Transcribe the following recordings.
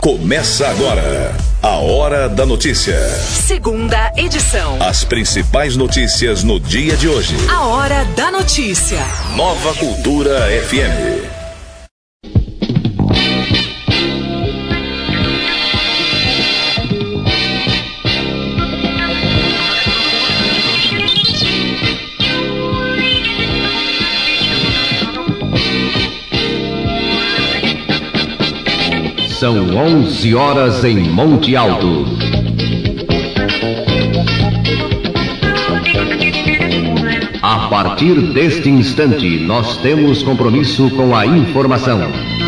Começa agora a Hora da Notícia. Segunda edição. As principais notícias no dia de hoje. A Hora da Notícia. Nova Cultura FM. São 11 horas em Monte Alto. A partir deste instante, nós temos compromisso com a informação.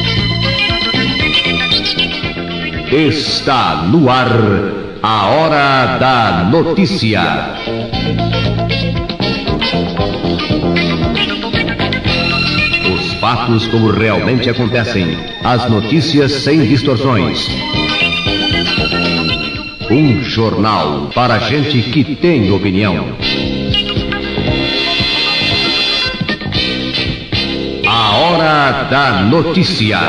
Está no ar a Hora da Notícia. Fatos como realmente acontecem. As notícias sem distorções. Um jornal para gente que tem opinião. A Hora da Notícia.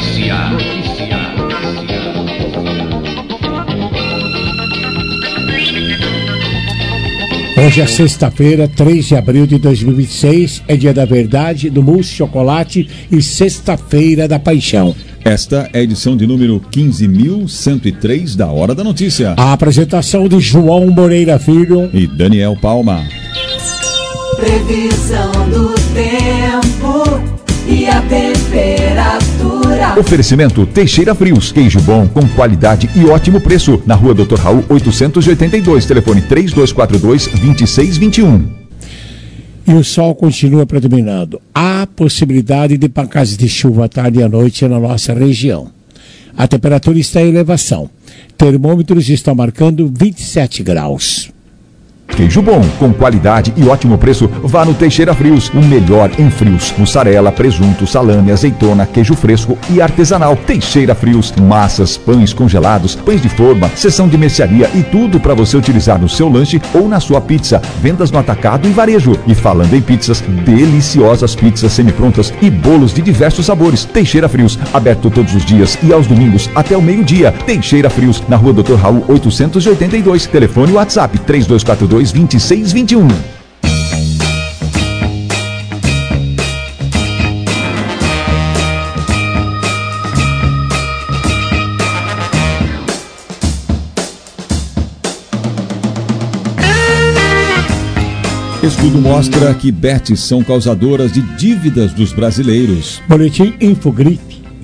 Hoje é sexta-feira, 3 de abril de 2026, é dia da verdade, do mousse chocolate e sexta-feira da paixão. Esta é a edição de número 15.103 da Hora da Notícia. A apresentação de João Moreira Filho e Daniel Palma. Previsão do tempo e a temperatura. Oferecimento Teixeira Frios, queijo bom com qualidade e ótimo preço. Na Rua Dr. Raul 882, telefone 3242-2621. E o sol continua predominando. Há possibilidade de pancadas de chuva à tarde e à noite na nossa região. A temperatura está em elevação. Termômetros estão marcando 27 graus. Queijo bom, com qualidade e ótimo preço, vá no Teixeira Frios, o melhor em frios. Mussarela, presunto, salame, azeitona, queijo fresco e artesanal. Teixeira Frios, massas, pães congelados, pães de forma, seção de mercearia e tudo para você utilizar no seu lanche ou na sua pizza. Vendas no atacado e varejo. E falando em pizzas, deliciosas pizzas semi-prontas e bolos de diversos sabores. Teixeira Frios, aberto todos os dias e aos domingos até o meio-dia. Teixeira Frios, na Rua Dr. Raul 882, telefone e WhatsApp 3242-2621. Estudo mostra que bets são causadoras de dívidas dos brasileiros. Boletim Infogripe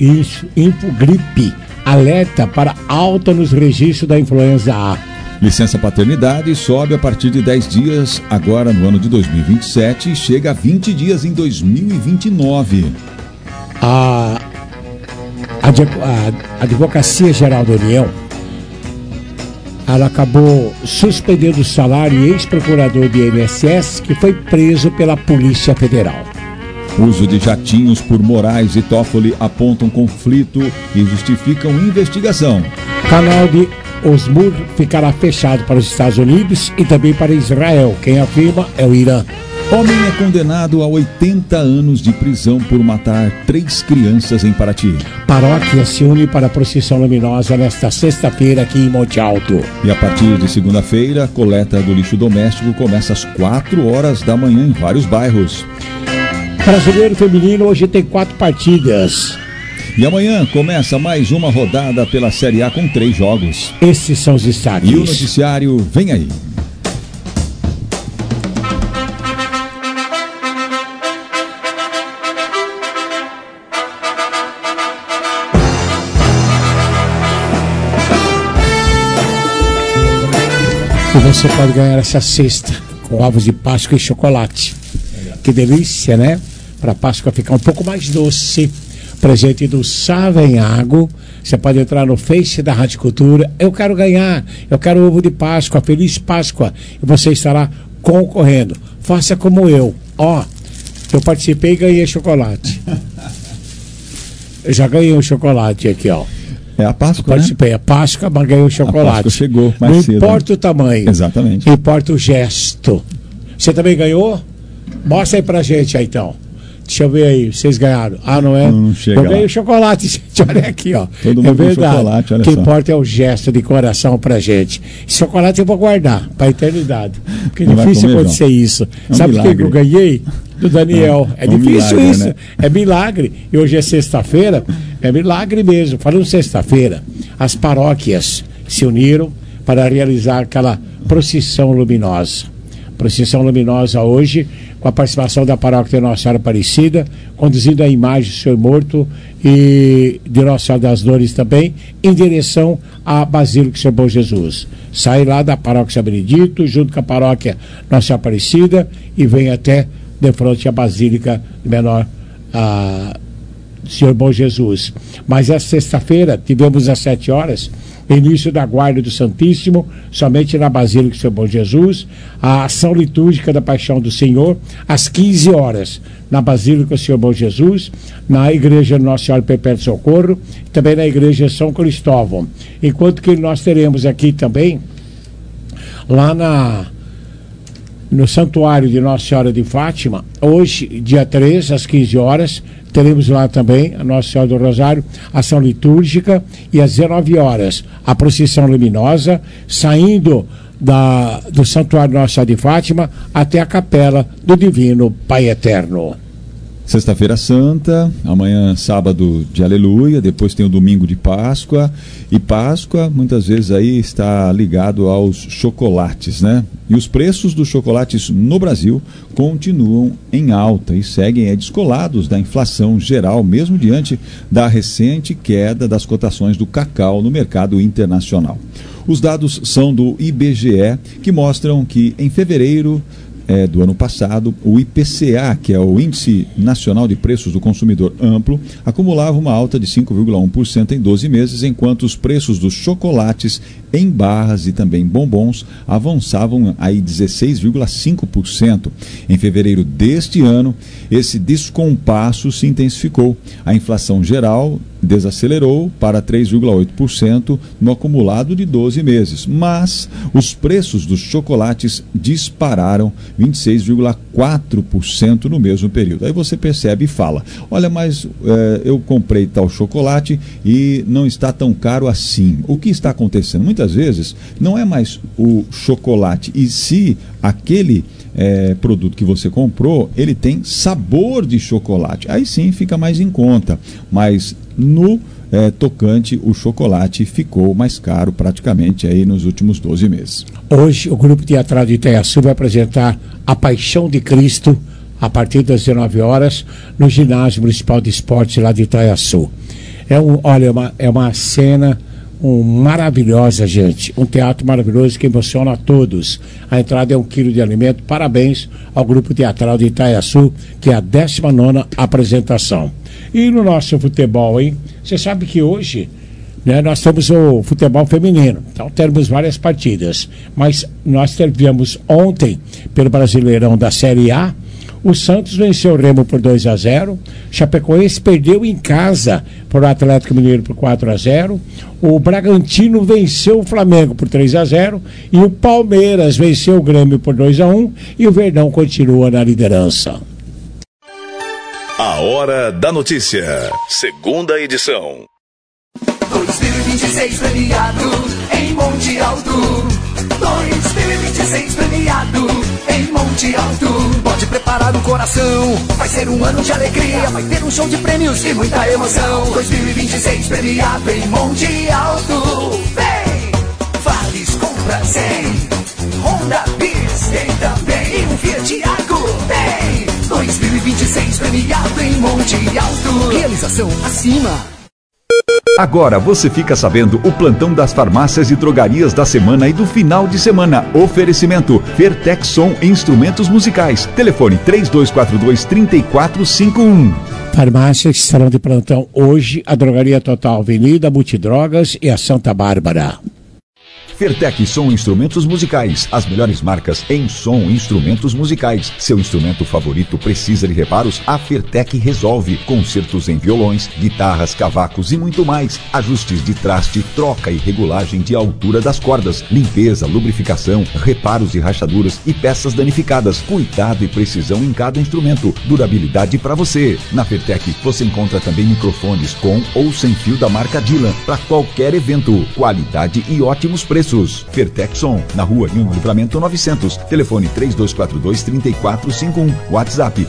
alerta para alta nos registros da influenza A. Licença paternidade sobe a partir de 10 dias agora no ano de 2027 e chega a 20 dias em 2029. A Advocacia Geral da União, ela acabou suspendendo o salário e ex-procurador do INSS que foi preso pela Polícia Federal. Uso de jatinhos por Moraes e Toffoli apontam conflito e justificam investigação. Canal de Osmur ficará fechado para os Estados Unidos e também para Israel. Quem afirma é o Irã. Homem é condenado a 80 anos de prisão por matar 3 crianças em Paraty. Paróquia se une para a procissão luminosa nesta sexta-feira aqui em Monte Alto. E a partir de segunda-feira, a coleta do lixo doméstico começa às 4 horas da manhã em vários bairros. Brasileiro Feminino hoje tem 4 partidas. E amanhã começa mais uma rodada pela Série A com 3 jogos. Esses são os destaques. E o noticiário vem aí. E você pode ganhar essa cesta com ovos de Páscoa e chocolate. Que delícia, né? Para a Páscoa ficar um pouco mais doce. Presente do Savenhago. Você pode entrar no Face da Rádio Cultura. Eu quero ganhar, eu quero ovo de Páscoa, Feliz Páscoa. E você estará concorrendo. Faça como eu. Eu participei e ganhei chocolate. Eu já ganhei um chocolate aqui, É a Páscoa, participei, a Páscoa, mas ganhei o chocolate. A Páscoa chegou mais Não cedo. importa o tamanho. Exatamente. Importa o gesto. Você também ganhou? Mostra aí pra gente aí, então. Deixa eu ver aí, vocês ganharam. Ah, não é? Não chega. Eu ganhei o chocolate, gente. Olha aqui, ó. Todo mundo com chocolate, olha só. O que só. importa é o gesto de coração pra gente. Esse chocolate eu vou guardar pra eternidade. Porque é Não vai difícil comer, acontecer isso. É um Sabe por que milagre. eu ganhei? Do Daniel. É difícil milagre, isso. né? É milagre. E hoje é sexta-feira. É milagre mesmo. Falando sexta-feira, as paróquias se uniram para realizar aquela procissão luminosa. Procissão luminosa hoje, com a participação da paróquia de Nossa Senhora Aparecida, conduzindo a imagem do Senhor morto e de Nossa Senhora das Dores também, em direção à Basílica do Senhor Bom Jesus. Sai lá da paróquia São Benedito, junto com a paróquia Nossa Senhora Aparecida, e vem até de frente à Basílica Menor do Senhor Bom Jesus. Mas essa sexta-feira, tivemos às 7 horas, início da guarda do Santíssimo, somente na Basílica do Senhor Bom Jesus, a ação litúrgica da Paixão do Senhor, às 15 horas, na Basílica do Senhor Bom Jesus, na Igreja Nossa Senhora Perpétuo Socorro, e também na Igreja São Cristóvão. Enquanto que nós teremos aqui também, lá no Santuário de Nossa Senhora de Fátima, hoje, dia 3, às 15 horas, teremos lá também a Nossa Senhora do Rosário, ação litúrgica, e às 19 horas, a procissão luminosa, saindo do Santuário Nossa Senhora de Fátima até a Capela do Divino Pai Eterno. Sexta-feira Santa, amanhã sábado de Aleluia, depois tem o domingo de Páscoa, e Páscoa muitas vezes aí está ligado aos chocolates, né? E os preços dos chocolates no Brasil continuam em alta e seguem descolados da inflação geral, mesmo diante da recente queda das cotações do cacau no mercado internacional. Os dados são do IBGE, que mostram que em fevereiro do ano passado, o IPCA, que é o Índice Nacional de Preços do Consumidor Amplo, acumulava uma alta de 5,1% em 12 meses, enquanto os preços dos chocolates em barras e também bombons avançavam aí 16,5%. Em fevereiro deste ano, esse descompasso se intensificou. A inflação geral desacelerou para 3,8% no acumulado de 12 meses, mas os preços dos chocolates dispararam 26,4% no mesmo período. Aí você percebe e fala, olha, mas eu comprei tal chocolate e não está tão caro assim. O que está acontecendo? Muitas vezes não é mais o chocolate, e se aquele produto que você comprou, ele tem sabor de chocolate, aí sim fica mais em conta, mas no tocante, o chocolate ficou mais caro praticamente aí nos últimos 12 meses. Hoje o Grupo Teatral de Itaiaçu vai apresentar A Paixão de Cristo a partir das 19 horas no Ginásio Municipal de Esportes lá de Itaiaçu. É uma cena maravilhosa, gente. Um teatro maravilhoso que emociona a todos. A entrada é 1 quilo de alimento. Parabéns ao Grupo Teatral de Itaiaçu, que é a 19ª apresentação. E no nosso futebol, hein? Você sabe que hoje, né, nós temos o futebol feminino. Então temos várias partidas. Mas nós tivemos ontem, pelo Brasileirão da Série A, o Santos venceu o Remo por 2-0, Chapecoense perdeu em casa para o Atlético Mineiro por 4-0, o Bragantino venceu o Flamengo por 3-0 e o Palmeiras venceu o Grêmio por 2-1 e o Verdão continua na liderança. A Hora da Notícia, segunda edição. 2026 premiado em Monte Alto. 2026 premiado em Monte Alto. Pode preparar o coração, vai ser um ano de alegria, vai ter um show de prêmios e muita emoção. 2026 premiado em Monte Alto. Vem! Vales compra 100, Honda Bis tem também um Fiat Argo. Vem! 2026 premiado em Monte Alto. Realização acima. Agora você fica sabendo o plantão das farmácias e drogarias da semana e do final de semana. Oferecimento Fertex Som Instrumentos Musicais. Telefone 3242-3451. Farmácias que estarão de plantão hoje, a Drogaria Total Avenida, Multidrogas e a Santa Bárbara. Fertec Som Instrumentos Musicais, as melhores marcas em som e instrumentos musicais. Seu instrumento favorito precisa de reparos? A Fertec resolve. Concertos em violões, guitarras, cavacos e muito mais. Ajustes de traste, troca e regulagem de altura das cordas, limpeza, lubrificação, reparos de rachaduras e peças danificadas. Cuidado e precisão em cada instrumento. Durabilidade para você. Na Fertec você encontra também microfones com ou sem fio da marca Dylan para qualquer evento. Qualidade e ótimos preços. Fertec Som, na rua Rio Livramento 900. Telefone 3242-3451. WhatsApp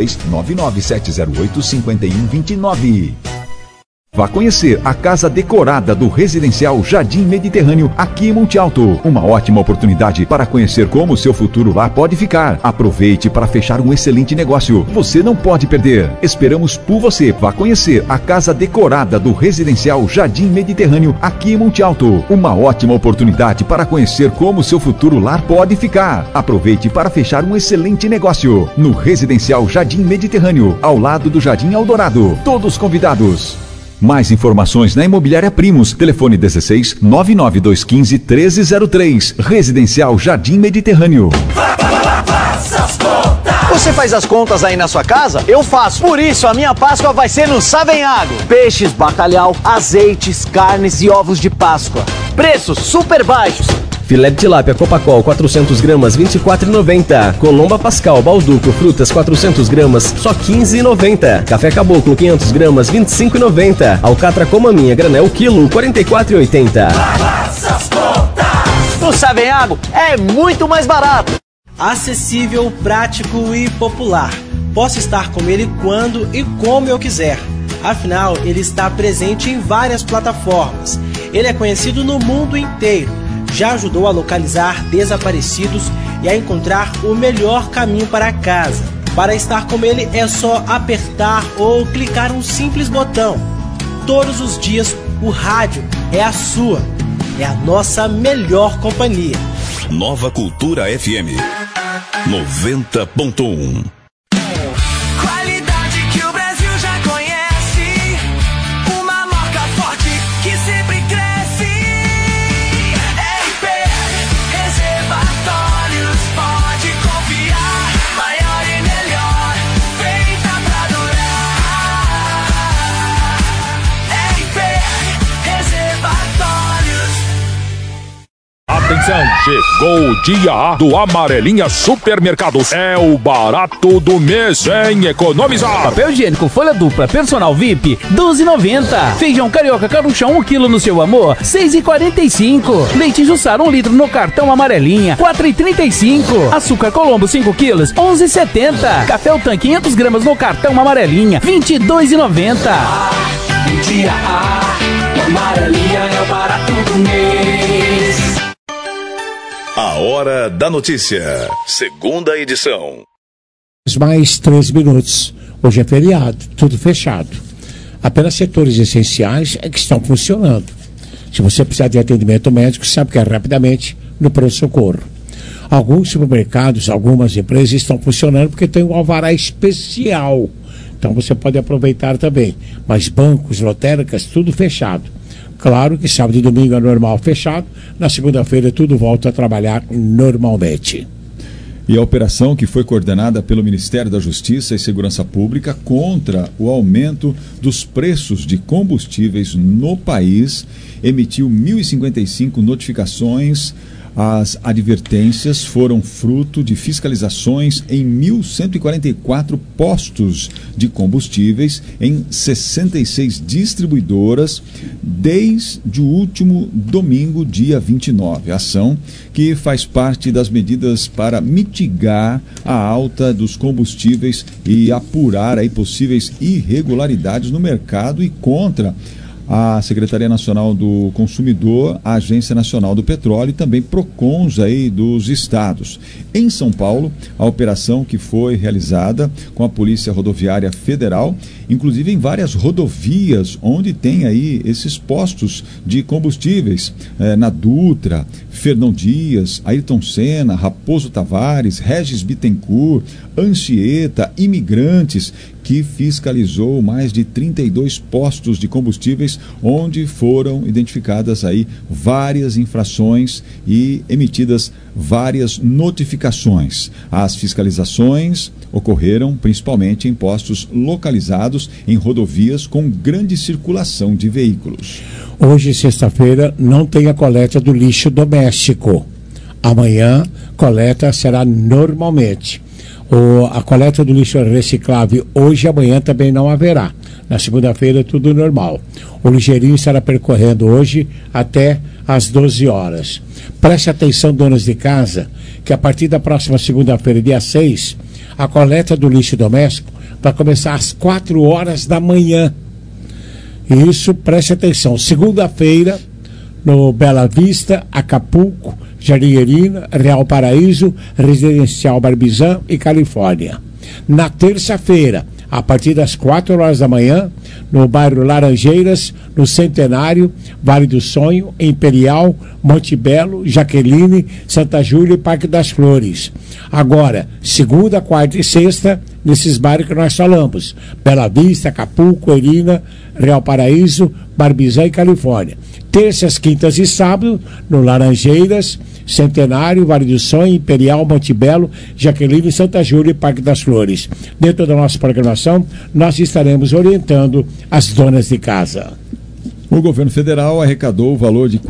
16-99708-5129. Vá conhecer a casa decorada do Residencial Jardim Mediterrâneo, aqui em Monte Alto. Uma ótima oportunidade para conhecer como o seu futuro lá pode ficar. Aproveite para fechar um excelente negócio. Você não pode perder. Esperamos por você. Vá conhecer a casa decorada do Residencial Jardim Mediterrâneo, aqui em Monte Alto. Uma ótima oportunidade para conhecer como o seu futuro lá pode ficar. Aproveite para fechar um excelente negócio. No Residencial Jardim Mediterrâneo, ao lado do Jardim Eldorado. Todos convidados. Mais informações na Imobiliária Primos. Telefone 16 99215 1303. Residencial Jardim Mediterrâneo. Você faz as contas aí na sua casa? Eu faço. Por isso, a minha Páscoa vai ser no Savenhago. Peixes, bacalhau, azeites, carnes e ovos de Páscoa. Preços super baixos. Filé de tilápia Copacol 400 gramas, R$ 24,90. Colomba Pascal Balduco Frutas 400 gramas, só R$ 15,90. Café Caboclo 500 gramas, R$ 25,90. Alcatra Comaminha Granel quilo, R$ 44,80. No Savenhago é muito mais barato. Acessível, prático e popular. Posso estar com ele quando e como eu quiser. Afinal, ele está presente em várias plataformas. Ele é conhecido no mundo inteiro. Já ajudou a localizar desaparecidos e a encontrar o melhor caminho para casa. Para estar com ele é só apertar ou clicar um simples botão. Todos os dias o rádio é a sua, é a nossa melhor companhia. Nova Cultura FM 90.1. Qualidade que o Brasil já conhece, uma marca forte que sempre cresce. RP Reservatórios, pode confiar, maior e melhor, feita pra durar. RP Reservatórios. Atenção, chegou o dia A do Amarelinha Supermercados. É o barato do mês, hein? Economizar. Papel higiênico folha dupla personal VIP, R$ 12,90. Feijão carioca caruncha 1 kg no seu amor, R$ 6,45. Leite Jussara 1 litro no cartão Amarelinha, R$ 4,35. Açúcar Colombo 5 kg, R$ 11,70. Café o Tanque 500 gramas no cartão Amarelinha, R$ 22,90. Dia A, o Amarelinha é o barato do mês. A Hora da Notícia, segunda edição. Mais 3 minutos. Hoje é feriado, tudo fechado. Apenas setores essenciais é que estão funcionando. Se você precisar de atendimento médico, sabe que é rapidamente no pronto-socorro. Alguns supermercados, algumas empresas estão funcionando porque tem um alvará especial. Então você pode aproveitar também. Mas bancos, lotéricas, tudo fechado. Claro que sábado e domingo é normal fechado. Na segunda-feira tudo volta a trabalhar normalmente. E a operação que foi coordenada pelo Ministério da Justiça e Segurança Pública contra o aumento dos preços de combustíveis no país emitiu 1.055 notificações. As advertências foram fruto de fiscalizações em 1.144 postos de combustíveis em 66 distribuidoras desde o último domingo, dia 29. Ação que faz parte das medidas para mitigar a alta dos combustíveis e apurar aí possíveis irregularidades no mercado e contra a Secretaria Nacional do Consumidor, a Agência Nacional do Petróleo e também PROCONs aí dos estados. Em São Paulo, a operação que foi realizada com a Polícia Rodoviária Federal, inclusive em várias rodovias onde tem aí esses postos de combustíveis, na Dutra, Fernão Dias, Ayrton Senna, Raposo Tavares, Regis Bittencourt, Anchieta, Imigrantes, que fiscalizou mais de 32 postos de combustíveis, onde foram identificadas aí várias infrações e emitidas várias notificações. As fiscalizações ocorreram principalmente em postos localizados em rodovias com grande circulação de veículos. Hoje, sexta-feira, não tem a coleta do lixo doméstico. Amanhã, coleta será normalmente. A coleta do lixo reciclável hoje e amanhã também não haverá. Na segunda-feira, tudo normal. O ligeirinho estará percorrendo hoje até às 12 horas. Preste atenção, donas de casa, que a partir da próxima segunda-feira, dia 6, a coleta do lixo doméstico vai começar às 4 horas da manhã. Isso, preste atenção. Segunda-feira, no Bela Vista, Acapulco, Jardim Irina, Real Paraíso, Residencial Barbizan e Califórnia. Na terça-feira, a partir das 4 horas da manhã, no bairro Laranjeiras, no Centenário, Vale do Sonho, Imperial, Monte Belo, Jaqueline, Santa Júlia e Parque das Flores. Agora, segunda, quarta e sexta, nesses bairros que nós falamos: Bela Vista, Acapulco, Irina, Real Paraíso, Barbizan e Califórnia. Terças, quintas e sábado, no Laranjeiras, Centenário, Vale do Sonho, Imperial, Monte Belo, Jaqueline, Santa Júlia e Parque das Flores. Dentro da nossa programação, nós estaremos orientando as donas de casa. O governo federal arrecadou o valor de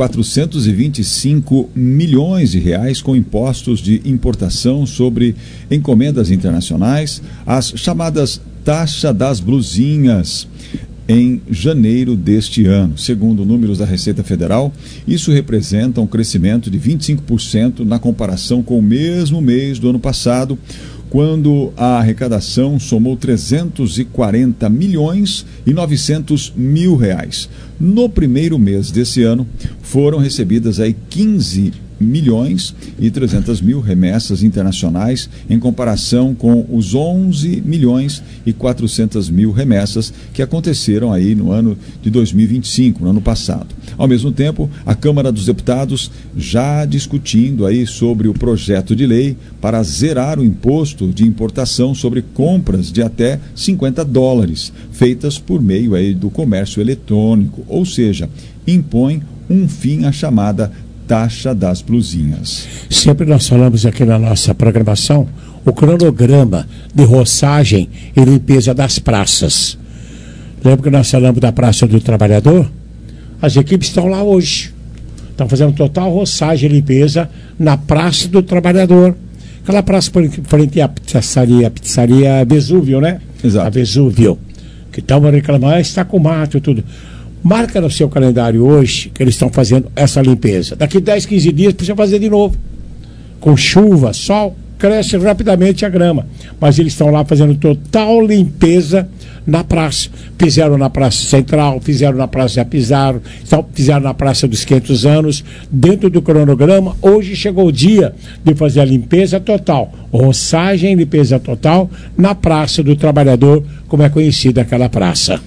425 milhões de reais com impostos de importação sobre encomendas internacionais, as chamadas taxa das blusinhas, em janeiro deste ano. Segundo números da Receita Federal, isso representa um crescimento de 25% na comparação com o mesmo mês do ano passado, quando a arrecadação somou 340 milhões e 900 mil reais. No primeiro mês desse ano, foram recebidas aí 15 milhões e 300 mil remessas internacionais, em comparação com os 11 milhões e 400 mil remessas que aconteceram aí no ano de 2025, no ano passado. Ao mesmo tempo, a Câmara dos Deputados já discutindo aí sobre o projeto de lei para zerar o imposto de importação sobre compras de até $50, feitas por meio aí do comércio eletrônico, ou seja, impõe um fim à chamada taxa das blusinhas. Sempre nós falamos aqui na nossa programação o cronograma de roçagem e limpeza das praças. Lembra que nós falamos da Praça do Trabalhador? As equipes estão lá hoje. Estão fazendo total roçagem e limpeza na Praça do Trabalhador. Aquela praça frente à pizzaria Vesúvio, né? Exato. A Vesúvio. Que estavam reclamando, está com mato e tudo. Marca no seu calendário hoje que eles estão fazendo essa limpeza. Daqui 10, 15 dias precisa fazer de novo. Com chuva, sol, cresce rapidamente a grama. Mas eles estão lá fazendo total limpeza na praça. Fizeram na Praça Central, fizeram na Praça Pizarro, fizeram na Praça dos 500 Anos. Dentro do cronograma, hoje chegou o dia de fazer a limpeza total. Roçagem e limpeza total na Praça do Trabalhador, como é conhecida aquela praça.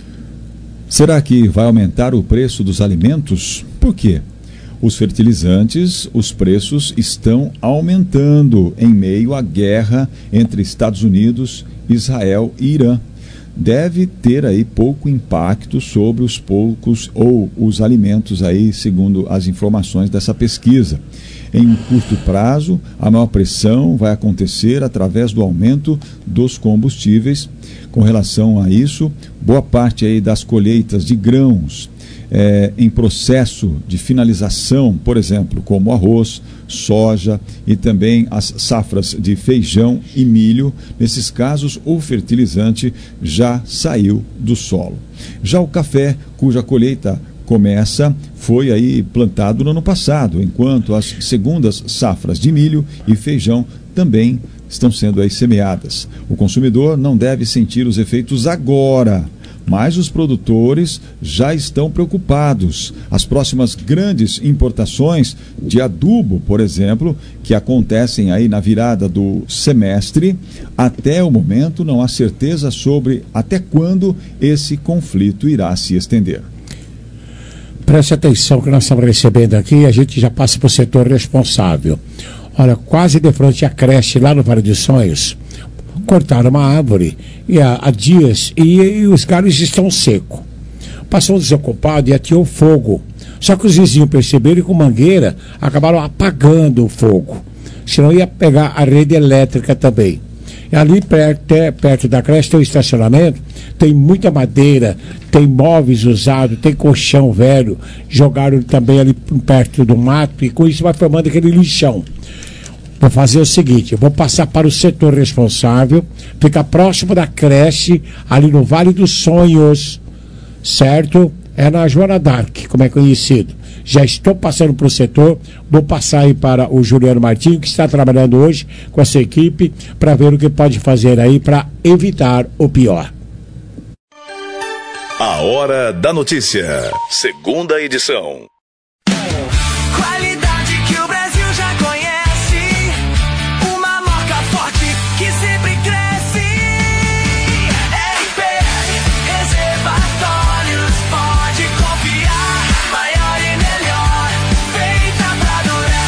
Será que vai aumentar o preço dos alimentos? Por quê? Os fertilizantes, os preços estão aumentando em meio à guerra entre Estados Unidos, Israel e Irã. Deve ter aí pouco impacto sobre os poucos ou os alimentos aí, segundo as informações dessa pesquisa. Em um curto prazo, a maior pressão vai acontecer através do aumento dos combustíveis. Com relação a isso, boa parte aí das colheitas de grãos em processo de finalização, por exemplo, como arroz, soja e também as safras de feijão e milho, nesses casos o fertilizante já saiu do solo. Já o café, cuja colheita foi aí plantado no ano passado, enquanto as segundas safras de milho e feijão também estão sendo aí semeadas. O consumidor não deve sentir os efeitos agora, mas os produtores já estão preocupados. As próximas grandes importações de adubo, por exemplo, que acontecem aí na virada do semestre, até o momento não há certeza sobre até quando esse conflito irá se estender. Preste atenção que nós estamos recebendo aqui, a gente já passa para o setor responsável. Olha, quase de frente à creche lá no Vale dos Sonhos, cortaram uma árvore há dias e os galhos estão secos. Passou um desocupado e ateou fogo. Só que os vizinhos perceberam e com mangueira acabaram apagando o fogo. Senão ia pegar a rede elétrica também. E ali perto da creche tem um estacionamento, tem muita madeira, tem móveis usados, tem colchão velho, jogaram também ali perto do mato e com isso vai formando aquele lixão. Vou fazer o seguinte, eu vou passar para o setor responsável, fica próximo da creche, ali no Vale dos Sonhos, certo? É na Joana d'Arc, como é conhecido. Já estou passando para o setor, vou passar aí para o Juliano Martinho, que está trabalhando hoje com essa equipe, para ver o que pode fazer aí para evitar o pior. A Hora da Notícia, segunda edição. Qualidade que o Brasil já conhece, uma marca forte que sempre cresce. RP Reservatórios, pode confiar, maior e melhor, feita pra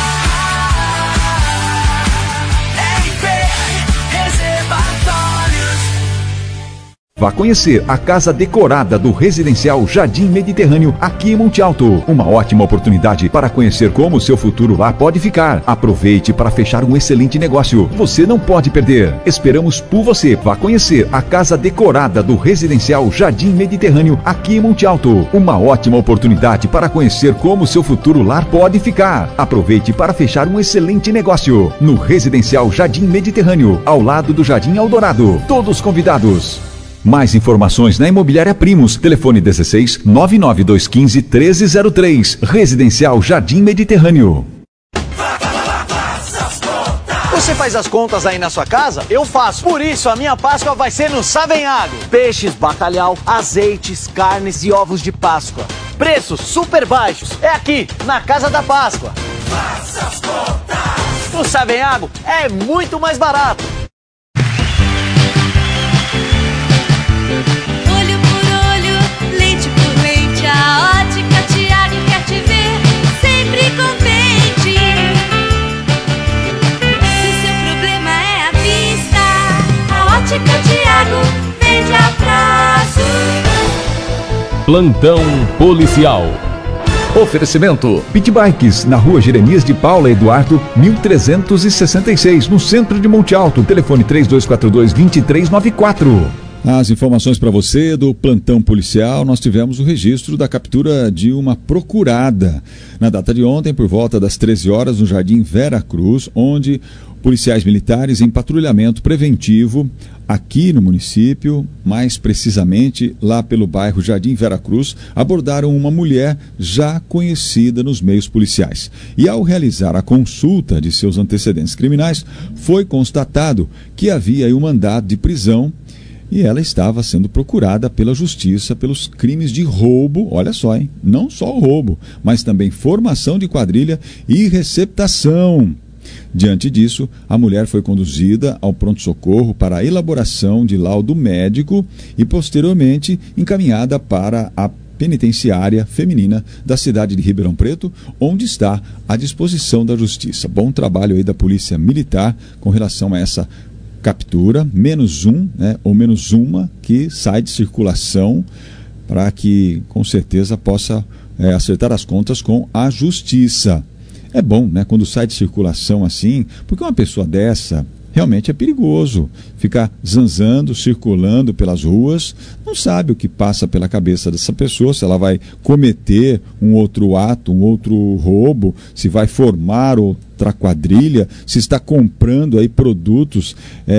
durar. RP Reservatórios. Vá conhecer a casa decorada do Residencial Jardim Mediterrâneo, aqui em Monte Alto. Uma ótima oportunidade para conhecer como o seu futuro lá pode ficar. Aproveite para fechar um excelente negócio. Você não pode perder. Esperamos por você. Vá conhecer a casa decorada do Residencial Jardim Mediterrâneo, aqui em Monte Alto. Uma ótima oportunidade para conhecer como o seu futuro lar pode ficar. Aproveite para fechar um excelente negócio. No Residencial Jardim Mediterrâneo, ao lado do Jardim Eldorado. Todos convidados. Mais informações na Imobiliária Primos. Telefone 16 99215 1303. Residencial Jardim Mediterrâneo. Você faz as contas aí na sua casa? Eu faço. Por isso, a minha Páscoa vai ser no Savenhago. Peixes, bacalhau, azeites, carnes e ovos de Páscoa. Preços super baixos. É aqui, na Casa da Páscoa. Faça as contas. No Savenhago é muito mais barato. Olho por olho, lente por lente, a Ótica Tiago quer te ver sempre contente. Se o seu problema é a vista, a Ótica Tiago vende a prazo. Plantão policial. Oferecimento Pit Bikes, na rua Jeremias de Paula Eduardo, 1366, no centro de Monte Alto. Telefone 3242-2394. As informações para você do plantão policial, nós tivemos o registro da captura de uma procurada na data de ontem, por volta das 13 horas, no Jardim Vera Cruz, onde policiais militares em patrulhamento preventivo aqui no município, mais precisamente lá pelo bairro Jardim Vera Cruz, abordaram uma mulher já conhecida nos meios policiais. E ao realizar a consulta de seus antecedentes criminais, foi constatado que havia aí um mandado de prisão e ela estava sendo procurada pela justiça pelos crimes de roubo, olha só, hein? Não só o roubo, mas também formação de quadrilha e receptação. Diante disso, a mulher foi conduzida ao pronto-socorro para a elaboração de laudo médico e, posteriormente, encaminhada para a penitenciária feminina da cidade de Ribeirão Preto, onde está à disposição da justiça. Bom trabalho aí da Polícia Militar com relação a essa captura, menos um, né, ou menos uma que sai de circulação para que, com certeza, possa acertar as contas com a justiça. É bom, né, quando sai de circulação assim, porque uma pessoa dessa realmente é perigoso. Ficar zanzando, circulando pelas ruas, não sabe o que passa pela cabeça dessa pessoa, se ela vai cometer um outro ato, um outro roubo, se vai formar outra quadrilha, se está comprando aí produtos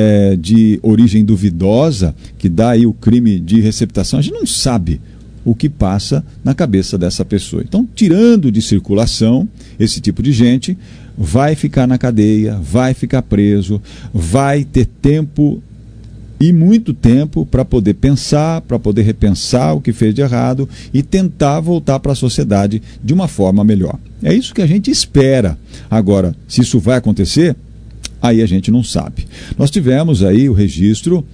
de origem duvidosa, que dá aí o crime de receptação. A gente não sabe o que passa na cabeça dessa pessoa. Então, tirando de circulação esse tipo de gente, vai ficar na cadeia, vai ficar preso, vai ter tempo e muito tempo para poder pensar, para poder repensar o que fez de errado e tentar voltar para a sociedade de uma forma melhor. É isso que a gente espera. Agora, se isso vai acontecer, aí a gente não sabe. Nós tivemos aí o registro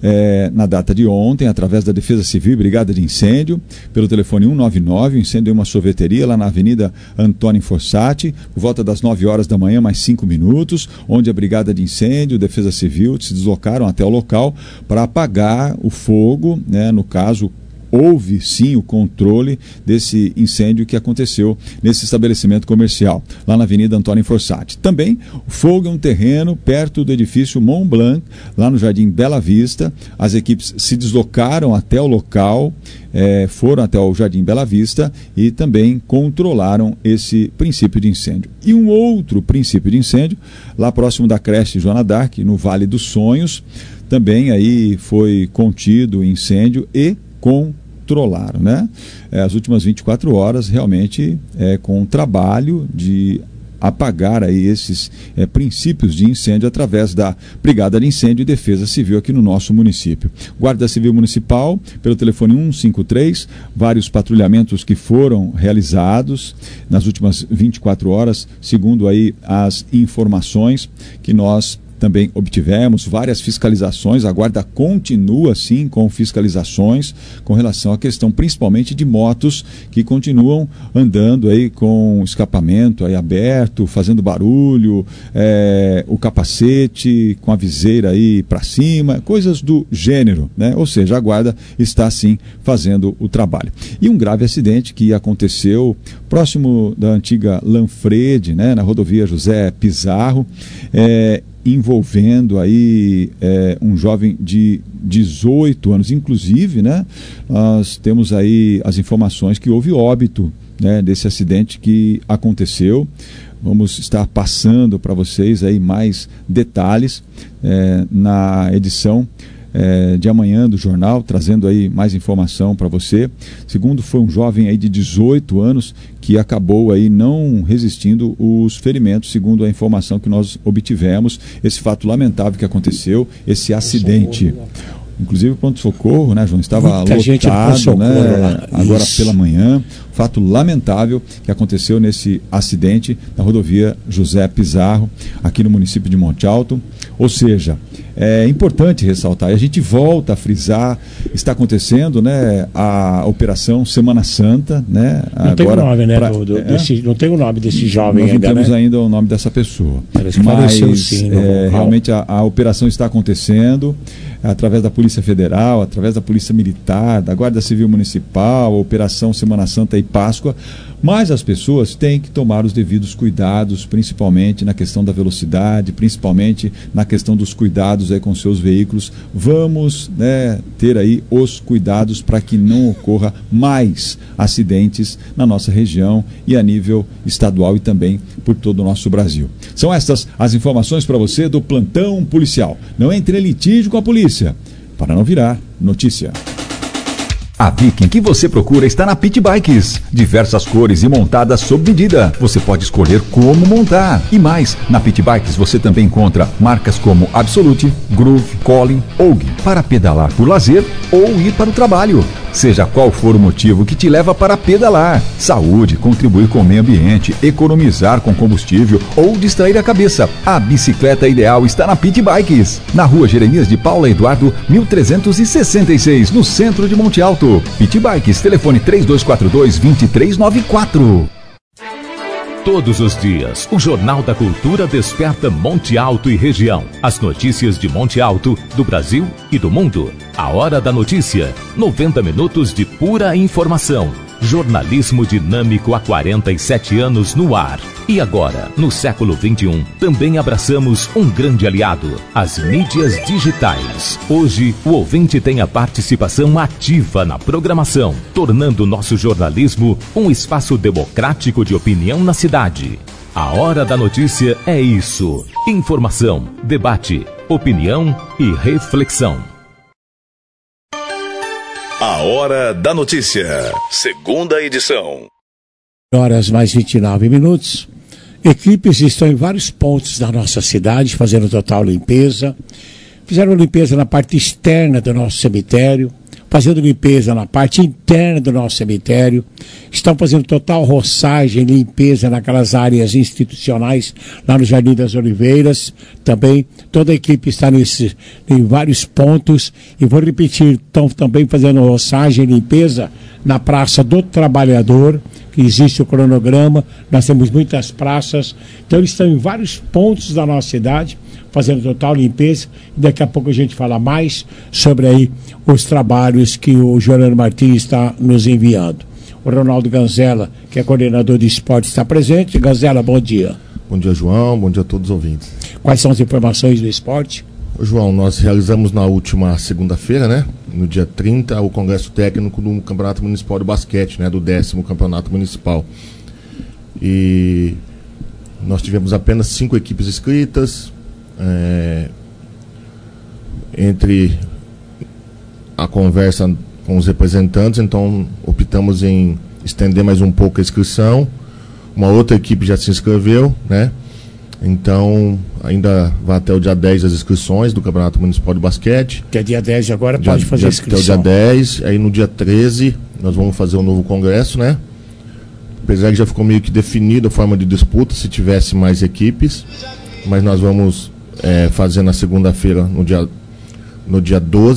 na data de ontem, através da Defesa Civil e Brigada de Incêndio, pelo telefone 199, o incêndio em uma sorveteria lá na Avenida Antônio Fossati, por volta das 9 horas da manhã, mais 5 minutos, onde a Brigada de Incêndio, Defesa Civil, se deslocaram até o local para apagar o fogo, né? No caso, houve sim o controle desse incêndio que aconteceu nesse estabelecimento comercial, lá na Avenida Antônio Fossati. Também o fogo em um terreno perto do edifício Mont Blanc, lá no Jardim Bela Vista. As equipes se deslocaram até o local, foram até o Jardim Bela Vista e também controlaram esse princípio de incêndio. E um outro princípio de incêndio, lá próximo da creche Joana d'Arc, no Vale dos Sonhos, também aí foi contido o incêndio e controlaram, né? As últimas 24 horas realmente com um trabalho de apagar aí esses princípios de incêndio através da Brigada de Incêndio e Defesa Civil aqui no nosso município. Guarda Civil Municipal, pelo telefone 153, vários patrulhamentos que foram realizados nas últimas 24 horas, segundo aí as informações que nós também obtivemos, várias fiscalizações. A Guarda continua sim com fiscalizações com relação à questão principalmente de motos que continuam andando aí com escapamento aí aberto, fazendo barulho, o capacete com a viseira aí para cima, coisas do gênero, né? Ou seja, a Guarda está sim fazendo o trabalho. E um grave acidente que aconteceu próximo da antiga Lanfredi, né, na rodovia José Pizarro, envolvendo aí um jovem de 18 anos, inclusive, né, nós temos aí as informações que houve óbito, né, desse acidente que aconteceu. Vamos estar passando para vocês aí mais detalhes na edição de amanhã do jornal, trazendo aí mais informação para você. Segundo, foi um jovem aí de 18 anos que acabou aí não resistindo os ferimentos, segundo a informação que nós obtivemos, esse fato lamentável que aconteceu, esse acidente. Inclusive o pronto-socorro, né, João, estava lotado, né, agora pela manhã. Fato lamentável que aconteceu nesse acidente na rodovia José Pizarro, aqui no município de Monte Alto. Ou seja, é importante ressaltar, e a gente volta a frisar, está acontecendo, né, a Operação Semana Santa, né? Não tem o nome, né? Não tem o nome desse jovem ainda, não temos né? ainda o nome dessa pessoa. Mas sim, realmente a operação está acontecendo através da Polícia Federal, através da Polícia Militar, da Guarda Civil Municipal, a Operação Semana Santa e Páscoa, mas as pessoas têm que tomar os devidos cuidados, principalmente na questão da velocidade, principalmente na questão dos cuidados aí com seus veículos. Vamos, né, ter aí os cuidados para que não ocorra mais acidentes na nossa região e a nível estadual e também por todo o nosso Brasil. São estas as informações para você do Plantão Policial. Não entre em litígio com a polícia, para não virar notícia. A Viking que você procura está na Pit Bikes. Diversas cores e montadas sob medida. Você pode escolher como montar. E mais, na Pit Bikes você também encontra marcas como Absolute, Groove, Collin, OG, para pedalar por lazer ou ir para o trabalho. Seja qual for o motivo que te leva para pedalar. Saúde, contribuir com o meio ambiente, economizar com combustível ou distrair a cabeça. A bicicleta ideal está na Pit Bikes. Na rua Jeremias de Paula Eduardo, 1366, no centro de Monte Alto. Pit Bikes, telefone 3242-2394. Todos os dias, o Jornal da Cultura desperta Monte Alto e região. As notícias de Monte Alto, do Brasil e do mundo. A Hora da Notícia. 90 minutos de pura informação. Jornalismo dinâmico há 47 anos no ar. E agora, no século XXI, também abraçamos um grande aliado, as mídias digitais. Hoje, o ouvinte tem a participação ativa na programação, tornando nosso jornalismo um espaço democrático de opinião na cidade. A Hora da Notícia é isso. Informação, debate, opinião e reflexão. A Hora da Notícia, segunda edição. Horas mais 29 minutos. Equipes estão em vários pontos da nossa cidade fazendo total limpeza. Fizeram limpeza na parte externa do nosso cemitério, fazendo limpeza na parte interna do nosso cemitério, estão fazendo total roçagem, limpeza naquelas áreas institucionais, lá no Jardim das Oliveiras, também toda a equipe está em vários pontos, e vou repetir, estão também fazendo roçagem e limpeza na Praça do Trabalhador, que existe o cronograma, nós temos muitas praças, então eles estão em vários pontos da nossa cidade, fazendo total limpeza, e daqui a pouco a gente fala mais sobre aí os trabalhos que o Juliano Martins está nos enviando. O Ronaldo Ganzella, que é coordenador de esporte, está presente. Ganzella, bom dia. Bom dia, João, bom dia a todos os ouvintes. Quais são as informações do esporte? João, nós realizamos na última segunda-feira, né, no dia 30, o congresso técnico do Campeonato Municipal de Basquete, né, do 10º Campeonato Municipal. E nós tivemos apenas 5 equipes inscritas, entre a conversa com os representantes, então optamos em estender mais um pouco a inscrição. Uma outra equipe já se inscreveu, né? Então, ainda vai até o dia 10 as inscrições do Campeonato Municipal de Basquete. Que é dia 10 agora, pode fazer a inscrição. Até o dia 10, aí no dia 13 nós vamos fazer um novo congresso, né? Apesar que já ficou meio que definida a forma de disputa, se tivesse mais equipes. Mas nós vamos fazer na segunda-feira, no dia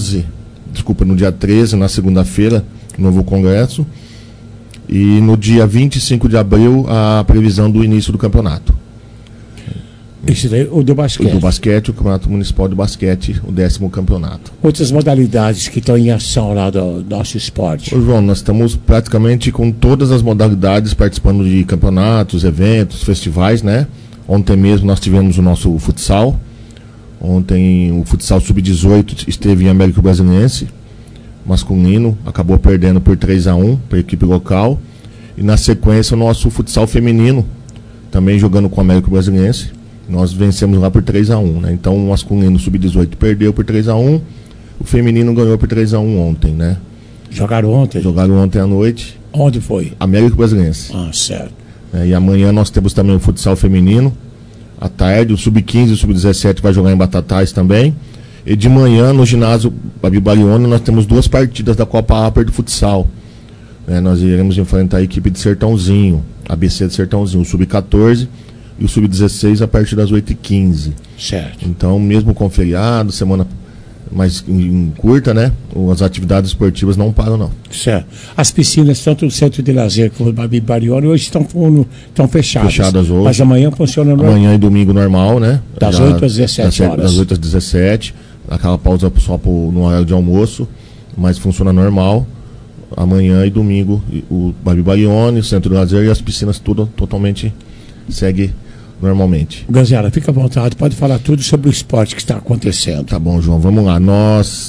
13, na segunda-feira, novo congresso. E no dia 25 de abril, a previsão do início do campeonato. Isso daí, o do basquete. O do basquete, o Campeonato Municipal de Basquete, o 10º campeonato. Outras modalidades que estão em ação lá do nosso esporte? Ô, João, nós estamos praticamente com todas as modalidades participando de campeonatos, eventos, festivais, né? Ontem mesmo nós tivemos o nosso futsal. Ontem o futsal sub-18 esteve em Américo Brasiliense, masculino, acabou perdendo por 3-1 para a equipe local. E na sequência o nosso futsal feminino, também jogando com o Américo Brasiliense. Nós vencemos lá por 3-1, né? Então o masculino sub-18 perdeu por 3-1, o feminino ganhou por 3-1 ontem, né? Jogaram ontem? Jogaram ontem à noite. Onde foi? Américo Brasiliense. Ah, certo. E amanhã nós temos também o futsal feminino. À tarde, o sub-15 e o sub-17 vai jogar em Batatais também. E de manhã, no ginásio Babi Barione, nós temos 2 partidas da Copa Upper do futsal. Nós iremos enfrentar a equipe de Sertãozinho, ABC de Sertãozinho, o sub-14 e o sub-16 a partir das 8h15. Certo. Então, mesmo com feriado, semana mais curta, né? As atividades esportivas não param, não. Certo. As piscinas, tanto do Centro de Lazer como do Babi Barione, hoje estão fechadas. Fechadas hoje. Mas amanhã funciona normal. Amanhã e domingo normal, né? Das 8 às 17 horas. Das 8 às 17. Aquela pausa só no horário de almoço, mas funciona normal. Amanhã e domingo, o Babi Barione, o Centro de Lazer e as piscinas tudo totalmente segue normalmente. Ganzella, fica à vontade, pode falar tudo sobre o esporte que está acontecendo. Tá bom, João, vamos lá. Nós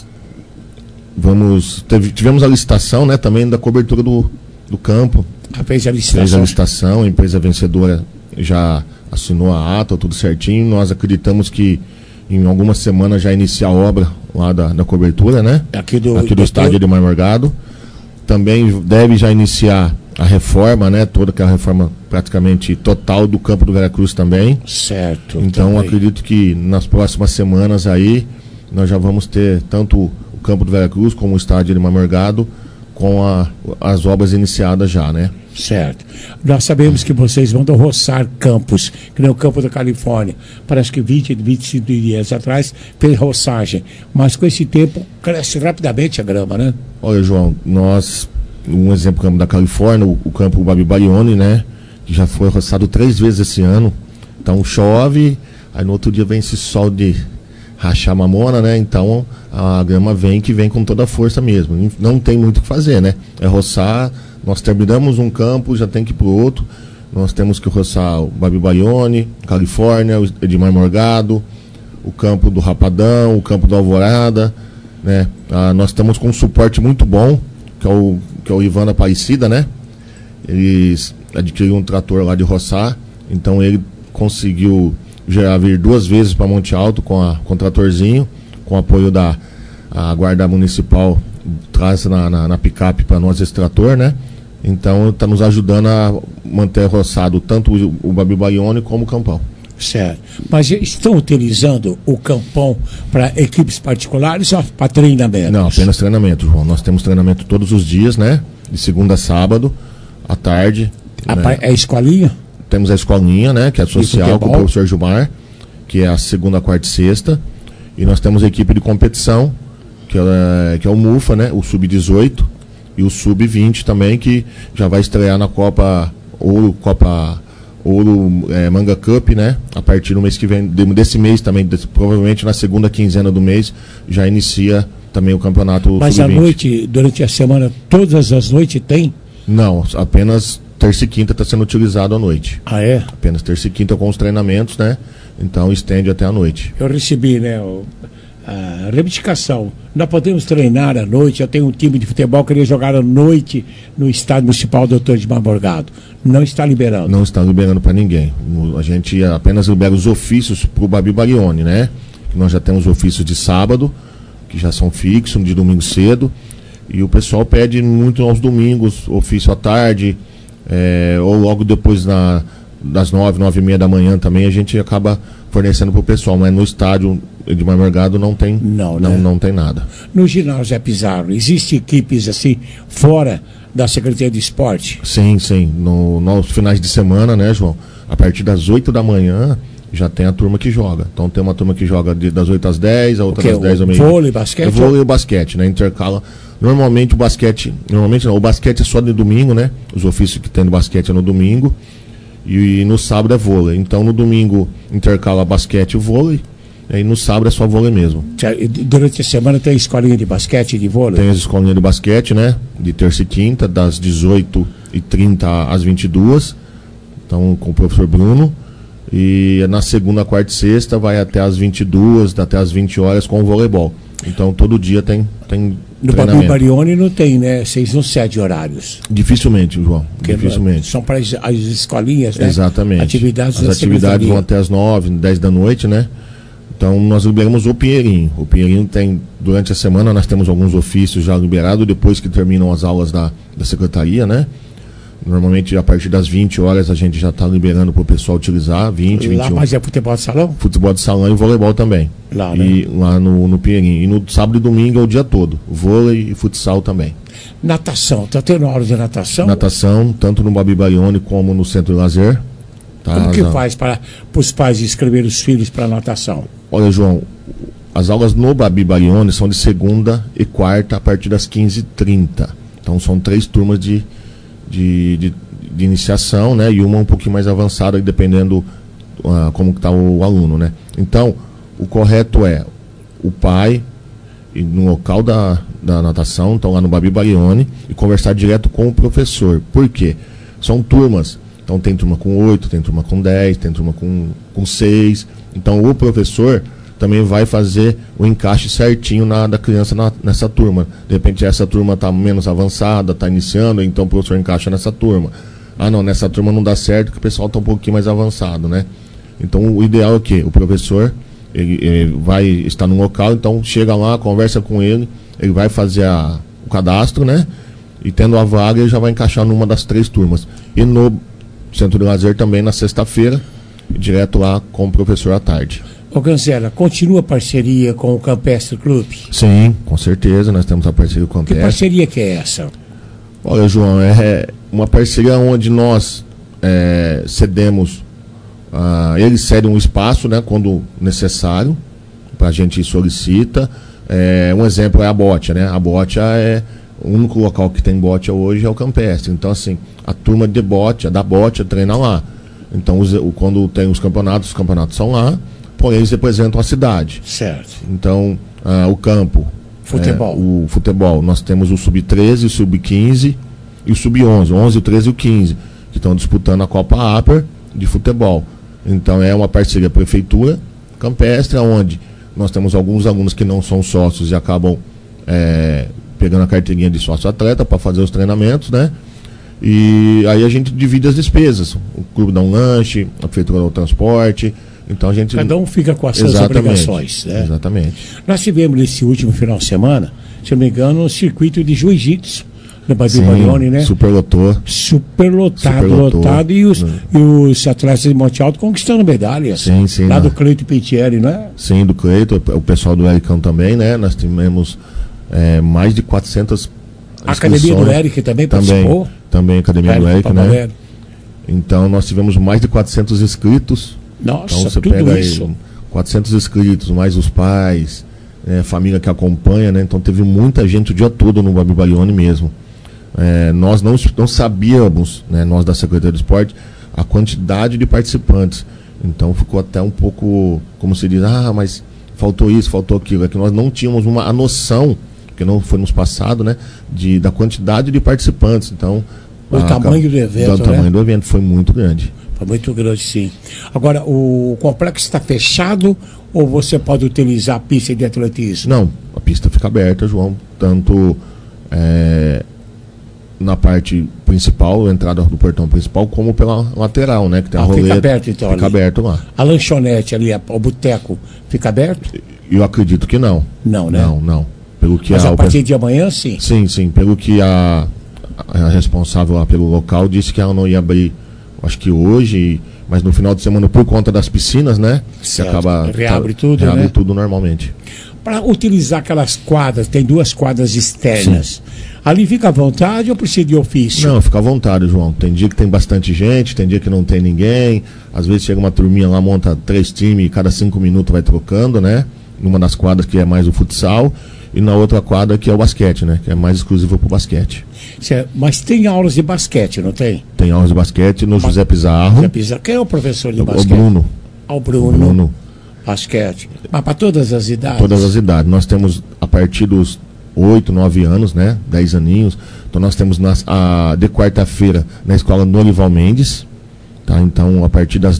tivemos a licitação, né, também da cobertura do campo. Fez a licitação. Fez a licitação, a empresa vencedora já assinou a ata, tudo certinho. Nós acreditamos que em algumas semanas já inicia a obra lá da cobertura, né? Aqui do estádio de Marmorgado. Também deve já iniciar a reforma, né? Toda aquela reforma praticamente total do campo do Veracruz também. Certo. Então também. Acredito que nas próximas semanas aí nós já vamos ter tanto o campo do Veracruz como o estádio de Marmorgado com as obras iniciadas já, né? Certo. Nós sabemos que vocês vão roçar campos, que nem o campo da Califórnia. Parece que 25 dias atrás fez roçagem. Mas com esse tempo cresce rapidamente a grama, né? Olha, João, um exemplo, o campo da Califórnia, o campo Babi Barione, né? Que já foi roçado 3 vezes esse ano. Então chove, aí no outro dia vem esse sol de rachar mamona, né? Então a grama vem com toda a força mesmo. Não tem muito o que fazer, né? É roçar. Nós terminamos um campo, já tem que ir pro outro. Nós temos que roçar o Babi Barione, Califórnia, o Edmar Morgado, o campo do Rapadão, o campo do Alvorada, né? Nós estamos com um suporte muito bom, que é o Ivan da Aparecida, né? Eles adquiriram um trator lá de roçar, então ele conseguiu já vir 2 vezes para Monte Alto com o tratorzinho, com apoio da Guarda Municipal, traz na picape para nós esse trator, né? Então está nos ajudando a manter roçado tanto o Babi Barione como o Campão. Certo. Mas estão utilizando o campão para equipes particulares ou para treinamento? Não, apenas treinamento, João. Nós temos treinamento todos os dias, né? De segunda a sábado, à tarde. Né? É a escolinha? Temos a escolinha, né? Que é social, com o professor Gilmar, que é a segunda, quarta e sexta. E nós temos a equipe de competição, que é o MUFA, né? O Sub-18 e o Sub-20 também, que já vai estrear na Copa Ouro Manga Cup, né? A partir do mês que vem, desse mês também, provavelmente na segunda quinzena do mês, já inicia também o campeonato Mas Sub-20. à noite, durante a semana, todas as noites tem? Não, apenas terça e quinta está sendo utilizado à noite. Ah, é? Apenas terça e quinta com os treinamentos, né? Então estende até a noite. Eu recebi, né, a reivindicação. Nós podemos treinar à noite. Eu tenho um time de futebol que queria jogar à noite no estádio municipal Dr. Edmar Morgado. Não está liberando. Não está liberando para ninguém. A gente apenas libera os ofícios para o Babi Barione, né? Nós já temos ofícios de sábado, que já são fixos, de domingo cedo. E o pessoal pede muito aos domingos, ofício à tarde, ou logo depois das 9h30 da manhã também, a gente acaba fornecendo para o pessoal. Mas no estádio Edmar Morgado não tem, não tem nada. No ginásio Zé Pizarro, existem equipes assim, fora da Secretaria de Esporte? Sim. Nos finais de semana, né, João? A partir das 8 da manhã já tem a turma que joga. Então tem uma turma que joga das 8 às 10, a outra das 10 ao meio-dia. Vôlei, basquete? Vôlei e basquete, né? Intercala. Normalmente o basquete é só de domingo, né? Os ofícios que tem no basquete é no domingo. E no sábado é vôlei. Então no domingo intercala basquete e vôlei. E no sábado é só vôlei mesmo. Durante a semana tem escolinha de basquete e de vôlei? Tem as escolinhas de basquete, né? De terça e quinta, das 18h30 às 22h. Então com o professor Bruno. E na segunda, quarta e sexta vai até às 22h, até às 20h com o voleibol. Então todo dia tem no Babi Barione não tem, né? Vocês não cedem horários. Dificilmente, João. Dificilmente. São para as escolinhas, né? Exatamente. As atividades vão até às 9, 10 da noite, né? Então nós liberamos o Pinheirinho. O Pinheirinho tem, durante a semana, nós temos alguns ofícios já liberados, depois que terminam as aulas da secretaria, né? Normalmente a partir das 20 horas a gente já está liberando para o pessoal utilizar, 20, 21. Mas é futebol de salão? Futebol de salão e voleibol também. Lá, e né? Lá no Pinheirinho. E no sábado e domingo é o dia todo. Vôlei e futsal também. Natação, está tendo aula de natação? Natação, tanto no Babi Barione como no Centro de Lazer. Tá? Como que faz para os pais inscrever os filhos para natação? Olha, João, as aulas no Babi Barione são de segunda e quarta a partir das 15h30. Então são 3 turmas de iniciação, né? E uma um pouquinho mais avançada, dependendo como está o aluno, né? Então, o correto é o pai ir no local da natação, então lá no Babi Barione, e conversar direto com o professor. Por quê? São turmas. Então tem turma com 8, tem turma com 10, tem turma com 6. Então o professor também vai fazer o encaixe certinho da criança nessa turma. De repente essa turma está menos avançada, está iniciando, então o professor encaixa nessa turma. Ah não, nessa turma não dá certo, porque o pessoal está um pouquinho mais avançado, né? Então o ideal é o quê? O professor ele vai estar no local, então chega lá, conversa com ele vai fazer o cadastro, né? E tendo a vaga ele já vai encaixar numa das 3 turmas. E no Centro de Lazer também na sexta-feira, direto lá com o professor à tarde. Ô Ganzela, continua a parceria com o Campestre Clube? Sim, com certeza, nós temos a parceria com o Campestre. Que parceria que é essa? Olha, João, é uma parceria onde nós cedemos, eles cedem um espaço, né, quando necessário, a gente solicita. Um exemplo é a Botia, né? A Botia é o único local que tem Botia hoje é o Campestre. Então, assim, a turma de Botia, da Botia, treina lá. Então, quando tem os campeonatos são lá. Porém, eles representam a cidade. Certo. Então, o campo. Futebol. O futebol. Nós temos o Sub-13, o Sub-15 e o Sub-11. O 11, o 13 e o 15. Que estão disputando a Copa Upper de futebol. Então, é uma parceria Prefeitura Campestre, onde nós temos alguns alunos que não são sócios e acabam pegando a carteirinha de sócio-atleta para fazer os treinamentos, né? E aí a gente divide as despesas. O clube dá um lanche, a prefeitura dá o transporte. Então a gente... Cada um fica com as suas obrigações, né? Exatamente. Nós tivemos nesse último final de semana, se não me engano, um circuito de jiu-jitsu no Babi Barione, né? Superlotou. Lotado. E os atletas de Monte Alto conquistando medalhas. Sim. Lá do Cleito Pintieri, não é? Sim, do Cleito, o pessoal do Ericão também, né? Nós tivemos mais de 400 a Academia do Eric também participou? Também a Academia do Eric, né? Então nós tivemos mais de 400 inscritos. Nossa, então você tudo pega isso. Aí, 400 inscritos, mais os pais, família que acompanha, né? Então teve muita gente o dia todo no Babi Barione mesmo. Nós não sabíamos, né, nós da Secretaria do Esporte, a quantidade de participantes. Então ficou até um pouco, como se diz, mas faltou isso, faltou aquilo. É que nós não tínhamos a noção, que não foi nos passado, né, da quantidade de participantes. Então, o tamanho do evento, o tamanho do evento foi muito grande. Foi muito grande, sim. Agora, o complexo está fechado ou você pode utilizar a pista de atletismo? Não, a pista fica aberta, João, tanto na parte principal, a entrada do portão principal, como pela lateral, né? Que tem a roleta. Fica aberto, então. Fica aberto lá. A lanchonete ali, o boteco, fica aberto? Eu acredito que não. Não, né? Não. Pelo que mas a partir de amanhã, sim? Sim. Pelo que a responsável lá pelo local disse que ela não ia abrir, acho que hoje, mas no final de semana, por conta das piscinas, né? Certo. Que acaba. Reabre tudo, reabre né? tudo normalmente. Para utilizar aquelas quadras, tem 2 quadras externas. Sim. Ali fica à vontade ou precisa de ofício? Não, fica à vontade, João. Tem dia que tem bastante gente, tem dia que não tem ninguém. Às vezes chega uma turminha lá, monta 3 times e cada 5 minutos vai trocando, né? Numa das quadras que é mais o futsal e na outra quadra que é o basquete, né? Que é mais exclusivo para o basquete. Mas tem aulas de basquete, não tem? Tem aulas de basquete no José Pizarro. José Pizarro. Quem é o professor de basquete? O Bruno. O Bruno. Basquete. Mas para todas as idades? Todas as idades. Nós temos a partir dos 8, 9 anos, né? 10 aninhos. Então nós temos de quarta-feira na escola Norival Mendes. Tá? Então a partir das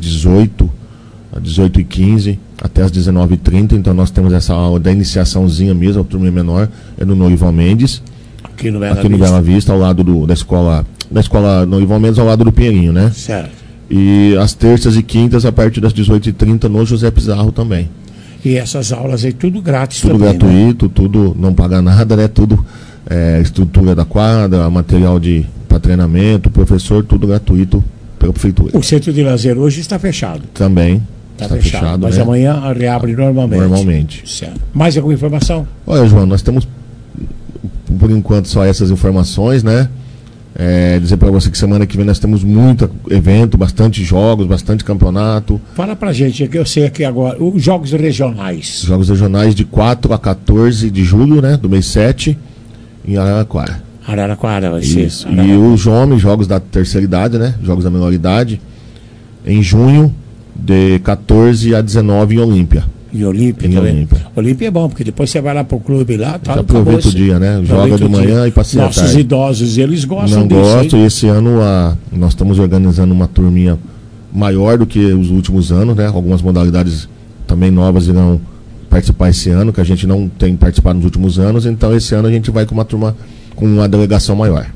18h15 até as 19h30. Então nós temos essa aula da iniciaçãozinha mesmo, a turma menor, é no Norival Mendes. Aqui no Bela Vista, ao lado da escola Norival Mendes, ao lado do Pinheirinho, né? Certo. E às terças e quintas, a partir das 18h30, no José Pizarro também. E essas aulas aí, tudo grátis tudo também, gratuito, né? Tudo não paga nada, né? Tudo estrutura da quadra, material para treinamento, professor, tudo gratuito pela prefeitura. O centro de lazer hoje está fechado. Também. Está fechado. Mas né? Amanhã reabre normalmente. Certo. Mais alguma informação? Olha, João, nós temos por enquanto só essas informações, né? Dizer para você que semana que vem nós temos muito evento, bastante jogos, bastante campeonato. Fala pra gente, que eu sei aqui agora, os jogos regionais. Jogos regionais de 4 a 14 de julho, né? Do mês 7, em Araraquara. Araraquara vai ser. Isso. E os jogos da terceira idade, né? Jogos da menor idade, em junho, de 14 a 19 em Olímpia. Em Olímpia também. Olímpia é bom, porque depois você vai lá pro clube lá, tá, aproveita o dia, né? Joga de manhã e passeia à tarde. Nossos idosos, eles gostam disso. Não gostam, e esse ano nós estamos organizando uma turminha maior do que os últimos anos, né? Algumas modalidades também novas irão participar esse ano, que a gente não tem participado nos últimos anos, então esse ano a gente vai com uma turma com uma delegação maior.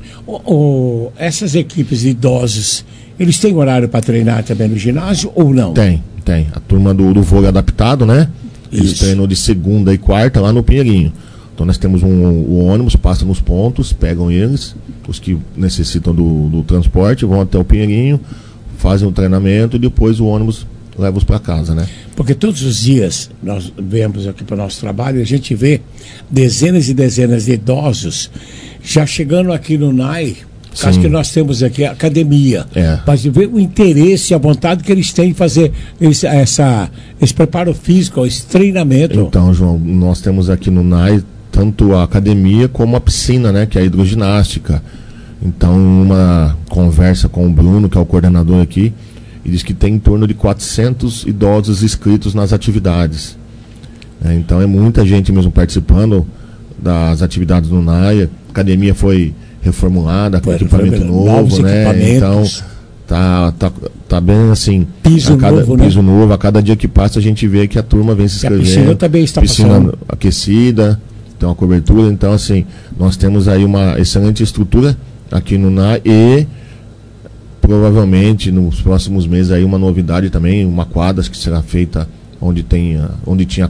Essas equipes de idosos, eles têm horário para treinar também no ginásio ou não? Tem. A turma do vôlei adaptado, né? Eles treinam de segunda e quarta lá no Pinheirinho. Então nós temos o ônibus, passa nos pontos, pegam eles, os que necessitam do transporte, vão até o Pinheirinho, fazem o treinamento e depois o ônibus leva-os para casa, né? Porque todos os dias nós vemos aqui para o nosso trabalho, a gente vê dezenas e dezenas de idosos já chegando aqui no NAI. Acho que nós temos aqui a academia, para ver o interesse e a vontade que eles têm em fazer esse preparo físico, esse treinamento. Então, João, nós temos aqui no NAI tanto a academia como a piscina, né, que é a hidroginástica. Então, uma conversa com o Bruno, que é o coordenador aqui, e diz que tem em torno de 400 idosos inscritos nas atividades. Então, é muita gente mesmo participando das atividades no NAI. A academia foi reformulada, com equipamento novo, né? Então tá bem assim. Piso novo. A cada dia que passa a gente vê que a turma vem se inscrevendo. A piscina também está passando. Aquecida, tem uma cobertura. Então assim, nós temos aí uma excelente estrutura aqui no NAI e provavelmente nos próximos meses aí uma novidade também, uma quadra que será feita onde tinha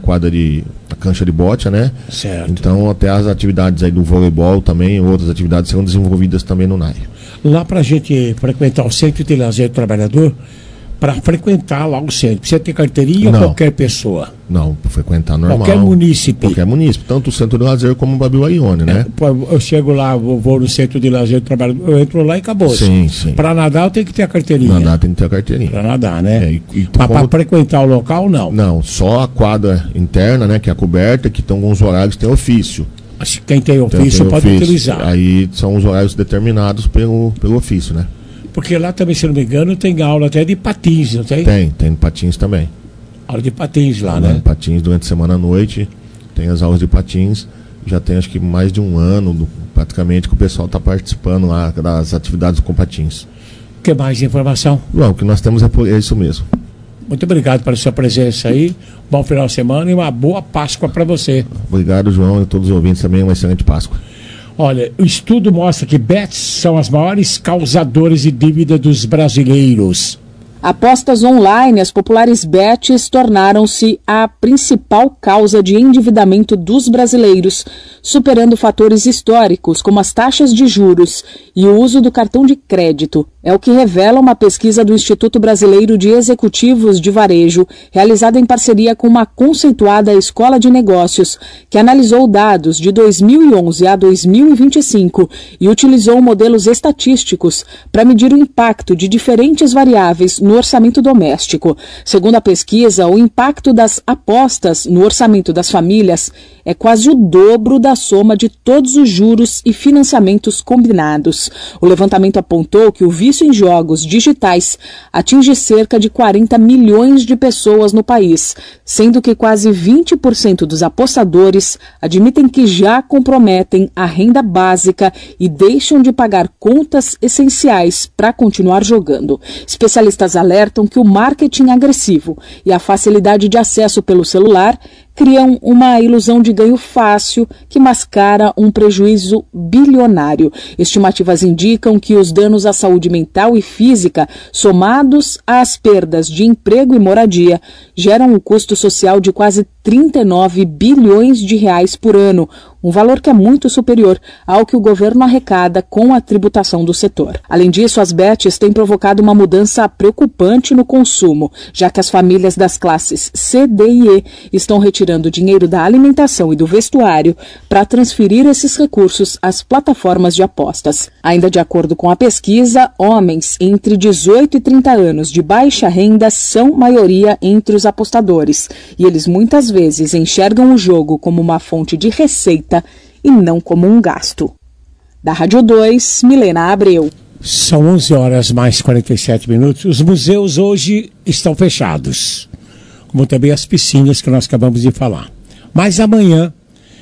a cancha de bote, né? Certo. Então até as atividades aí do voleibol também, outras atividades serão desenvolvidas também no NAI. Lá para a gente frequentar o Centro de Lazer do Trabalhador, para frequentar lá o centro, precisa ter carteirinha ou qualquer pessoa? Não, frequentar normal. Qualquer munícipe. Qualquer munícipe, tanto o Centro de Lazer como o Babi Guarione, né? Eu chego lá, vou no Centro de Lazer do Trabalhador, eu entro lá e acabou. Sim, sim. Para nadar eu tenho que ter a carteirinha. Nadar tem que ter a carteirinha. Para nadar, né? Mas para frequentar o local, não? Não, só a quadra interna, né, que é a coberta, que estão com os horários, tem ofício. Quem tem ofício pode utilizar. Aí são os horários determinados pelo ofício, né? Porque lá também, se não me engano, tem aula até de patins, não tem? Tem patins também. Aula de patins lá, né? Patins durante a semana à noite, tem as aulas de patins. Já tem acho que mais de um ano, praticamente, que o pessoal está participando lá das atividades com patins. O que mais de informação? Não, o que nós temos é isso mesmo. Muito obrigado pela sua presença aí. Bom final de semana e uma boa Páscoa para você. Obrigado, João, e todos os ouvintes também. Uma excelente Páscoa. Olha, o estudo mostra que bets são as maiores causadoras de dívida dos brasileiros. Apostas online, as populares bets tornaram-se a principal causa de endividamento dos brasileiros, superando fatores históricos como as taxas de juros e o uso do cartão de crédito. É o que revela uma pesquisa do Instituto Brasileiro de Executivos de Varejo, realizada em parceria com uma conceituada escola de negócios, que analisou dados de 2011 a 2025 e utilizou modelos estatísticos para medir o impacto de diferentes variáveis no orçamento doméstico. Segundo a pesquisa, o impacto das apostas no orçamento das famílias é quase o dobro da soma de todos os juros e financiamentos combinados. O levantamento apontou que o vício em jogos digitais atinge cerca de 40 milhões de pessoas no país, sendo que quase 20% dos apostadores admitem que já comprometem a renda básica e deixam de pagar contas essenciais para continuar jogando. Especialistas alertam que o marketing agressivo e a facilidade de acesso pelo celular criam uma ilusão de ganho fácil que mascara um prejuízo bilionário. Estimativas indicam que os danos à saúde mental e física, somados às perdas de emprego e moradia, geram um custo social de quase 39 bilhões de reais por ano, um valor que é muito superior ao que o governo arrecada com a tributação do setor. Além disso, as bets têm provocado uma mudança preocupante no consumo, já que as famílias das classes C, D e E estão retirando dinheiro da alimentação e do vestuário para transferir esses recursos às plataformas de apostas. Ainda de acordo com a pesquisa, homens entre 18 e 30 anos de baixa renda são maioria entre os apostadores, e eles muitas vezes enxergam o jogo como uma fonte de receita e não como um gasto. Da Rádio 2, Milena Abreu. São 11 horas mais 47 minutos. Os museus hoje estão fechados, como também as piscinas que nós acabamos de falar. Mas amanhã,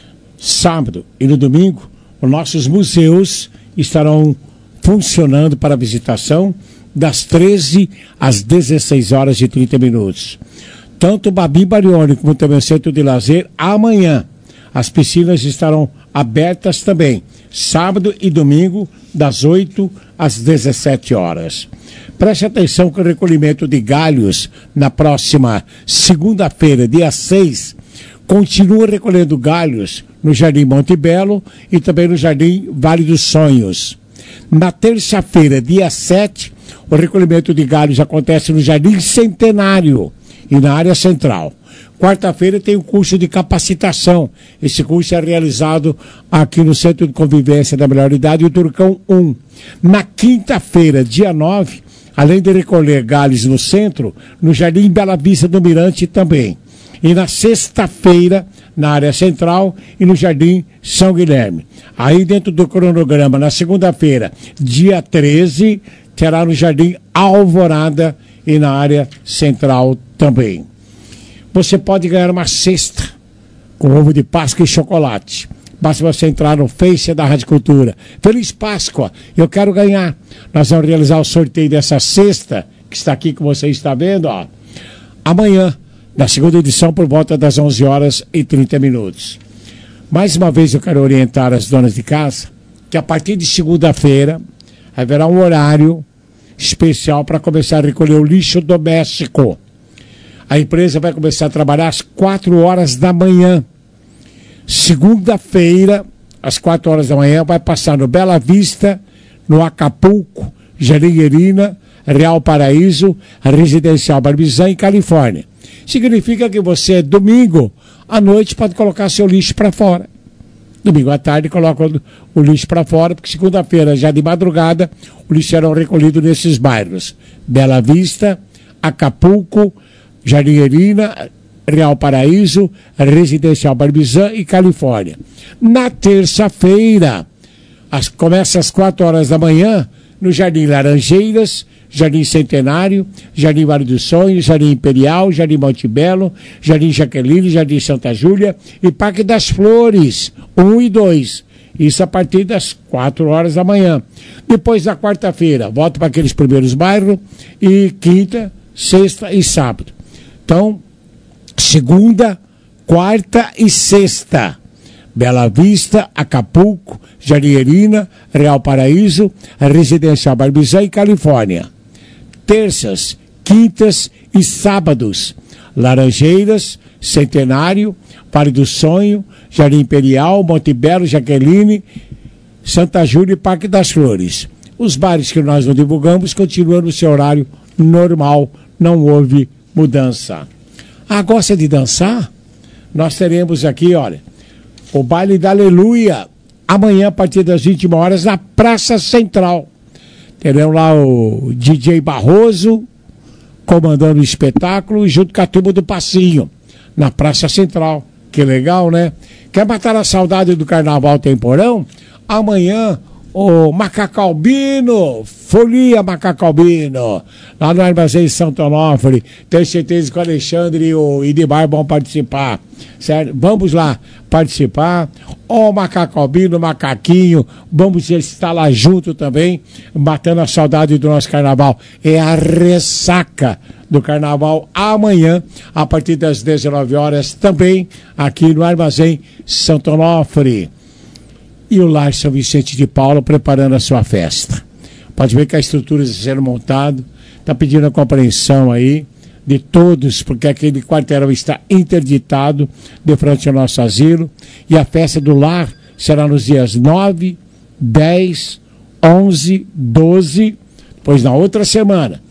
sábado e no domingo, os nossos museus estarão funcionando para visitação das 13 às 16 horas e 30 minutos. Tanto o Babi Guarione como também o Centro de Lazer, amanhã as piscinas estarão abertas também, sábado e domingo, das 8 às 17 horas. Preste atenção que o recolhimento de galhos na próxima segunda-feira, dia 6, continua recolhendo galhos no Jardim Monte Belo e também no Jardim Vale dos Sonhos. Na terça-feira, dia 7, o recolhimento de galhos acontece no Jardim Centenário e na área central. Quarta-feira tem o curso de capacitação. Esse curso é realizado aqui no Centro de Convivência da Melhor Idade, o Turcão 1. Na quinta-feira, dia 9, além de recolher galhos no centro, no Jardim Bela Vista do Mirante também. E na sexta-feira, na área central e no Jardim São Guilherme. Aí dentro do cronograma, na segunda-feira, dia 13, terá no Jardim Alvorada e na área central também. Você pode ganhar uma cesta com ovo de Páscoa e chocolate. Basta você entrar no Face da Rádio Cultura. Feliz Páscoa! Eu quero ganhar. Nós vamos realizar o sorteio dessa cesta, que está aqui, que você está vendo, ó, amanhã, na segunda edição, por volta das 11 horas e 30 minutos. Mais uma vez eu quero orientar as donas de casa que a partir de segunda-feira haverá um horário especial para começar a recolher o lixo doméstico. A empresa vai começar a trabalhar às 4 horas da manhã. Segunda-feira, às 4 horas da manhã, vai passar no Bela Vista, no Acapulco, Jardim Real Paraíso, Residencial Barbizan e Califórnia. Significa que você, domingo à noite, pode colocar seu lixo para fora. Domingo à tarde coloca o lixo para fora, porque segunda-feira, já de madrugada, o lixo será recolhido nesses bairros. Bela Vista, Acapulco, Jardim Real Paraíso, Residencial Barbizan e Califórnia. Na terça-feira, começa às 4 horas da manhã, no Jardim Laranjeiras, Jardim Centenário, Jardim Vale dos Sonhos, Jardim Imperial, Jardim Monte Belo, Jardim Jaqueline, Jardim Santa Júlia e Parque das Flores, 1 e 2. Isso a partir das 4 horas da manhã. Depois da quarta-feira, volta para aqueles primeiros bairros, e quinta, sexta e sábado. Então, segunda, quarta e sexta. Bela Vista, Acapulco, Jardim Real Paraíso, Residencial Barbizan e Califórnia. Terças, quintas e sábados. Laranjeiras, Centenário, Vale do Sonho, Jardim Imperial, Monte Belo, Jaqueline, Santa Júlia e Parque das Flores. Os bares que nós não divulgamos continuam no seu horário normal, não houve mudança. Gosta de dançar? Nós teremos aqui, olha, o baile da Aleluia, amanhã a partir das 21 horas na Praça Central. Teremos lá o DJ Barroso comandando o espetáculo junto com a turma do Passinho, na Praça Central. Que legal, né? Quer matar a saudade do Carnaval Temporão? Amanhã, o Macacalbino, Folia Macacalbino, lá no Armazém Santo Onofre. Tenho certeza que o Alexandre e o Idemar vão participar, certo? Vamos lá participar. O Macacalbino, Macaquinho, vamos estar lá junto também, matando a saudade do nosso Carnaval. É a ressaca do Carnaval amanhã, a partir das 19 horas, também aqui no Armazém Santo Onofre. E o Lar São Vicente de Paulo preparando a sua festa. Pode ver que a estrutura está sendo montada, está pedindo a compreensão aí de todos, porque aquele quarteirão está interditado de frente ao nosso asilo. E a festa do Lar será nos dias 9, 10, 11, 12, depois na outra semana,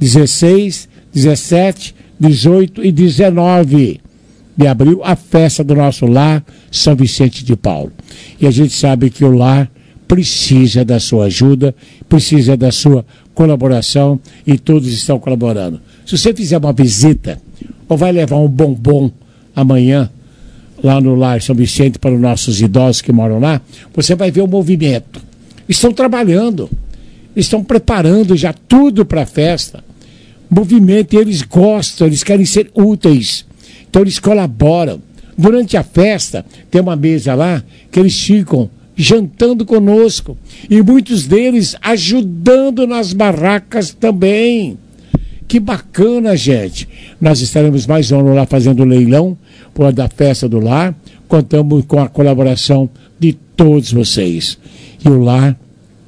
16, 17, 18 e 19 de abril, a festa do nosso Lar São Vicente de Paulo. E a gente sabe que o lar precisa da sua ajuda, precisa da sua colaboração, e todos estão colaborando. Se você fizer uma visita, ou vai levar um bombom amanhã, lá no Lar São Vicente, para os nossos idosos que moram lá, você vai ver o movimento. Estão trabalhando, estão preparando já tudo para a festa. Movimento, eles gostam, eles querem ser úteis. Então eles colaboram. Durante a festa, tem uma mesa lá que eles ficam jantando conosco. E muitos deles ajudando nas barracas também. Que bacana, gente. Nós estaremos mais um ano lá fazendo leilão por da festa do lar. Contamos com a colaboração de todos vocês. E o lar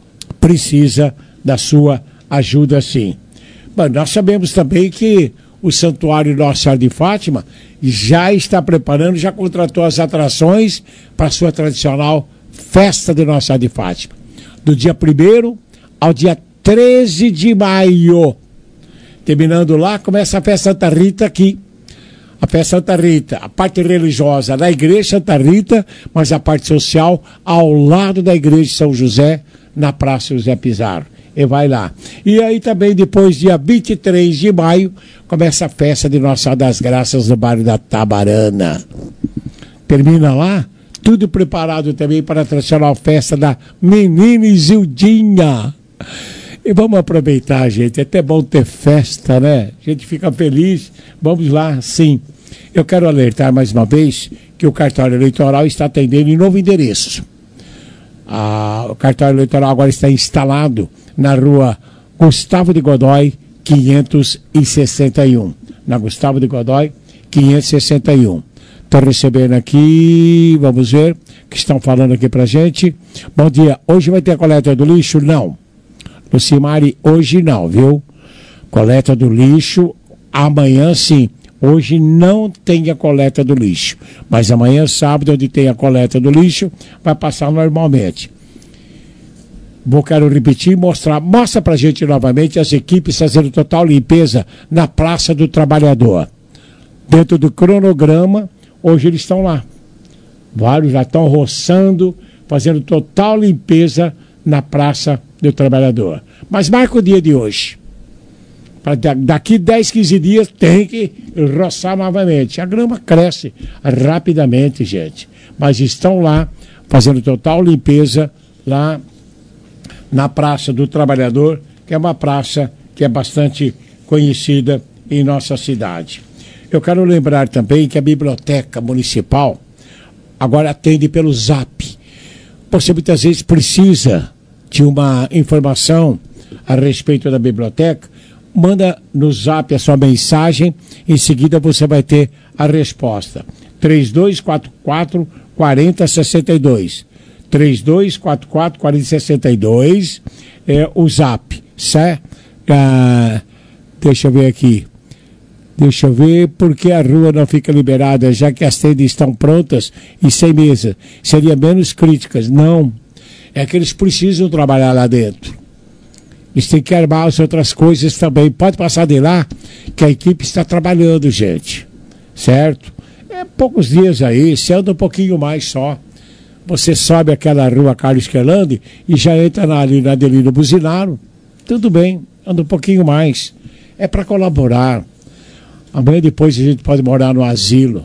precisa da sua ajuda, sim. Bom, nós sabemos também que o Santuário Nossa Senhora de Fátima já está preparando, já contratou as atrações para a sua tradicional festa de Nossa Senhora de Fátima. Do dia 1º ao dia 13 de maio. Terminando lá, começa a festa Santa Rita aqui. A festa Santa Rita, a parte religiosa na igreja Santa Rita, mas a parte social ao lado da igreja de São José, na Praça José Pizarro. E vai lá. E aí também, depois, dia 23 de maio, começa a festa de Nossa Senhora das Graças no bairro da Tabarana. Termina lá, tudo preparado também para a tradicional festa da Menina Isildinha. E vamos aproveitar, gente, é até bom ter festa, né? A gente fica feliz, vamos lá, sim. Eu quero alertar mais uma vez que o cartório eleitoral está atendendo em novo endereço. O cartório eleitoral agora está instalado na rua Gustavo de Godoy, 561. Na Gustavo de Godoy, 561. Estou recebendo aqui, vamos ver, o que estão falando aqui pra gente. Bom dia, hoje vai ter a coleta do lixo? Não. Lucimari, hoje não, viu? Coleta do lixo, amanhã sim. Hoje não tem a coleta do lixo, mas amanhã, sábado, onde tem a coleta do lixo, vai passar normalmente. Quero repetir e mostra pra gente novamente as equipes fazendo total limpeza na Praça do Trabalhador. Dentro do cronograma, hoje eles estão lá. Vários já estão roçando, fazendo total limpeza na Praça do Trabalhador. Mas marca o dia de hoje. Daqui 10, 15 dias tem que roçar novamente. A grama cresce rapidamente, gente. Mas estão lá fazendo total limpeza lá na Praça do Trabalhador, que é uma praça que é bastante conhecida em nossa cidade. Eu quero lembrar também que a Biblioteca Municipal agora atende pelo Zap. Você muitas vezes precisa de uma informação a respeito da biblioteca, manda no Zap a sua mensagem, em seguida você vai ter a resposta. 3244-4062. 3244-4062 é o Zap, certo? Deixa eu ver aqui. Deixa eu ver porque a rua não fica liberada, já que as tendas estão prontas e sem mesa. Seria menos críticas. Não. É que eles precisam trabalhar lá dentro. Eles têm que armar as outras coisas também. Pode passar de lá, que a equipe está trabalhando, gente. Certo? É poucos dias aí, você anda um pouquinho mais só. Você sobe aquela rua Carlos Quelande e já entra ali na Adelino Buzinaro. Tudo bem, anda um pouquinho mais. É para colaborar. Amanhã depois a gente pode morar no asilo.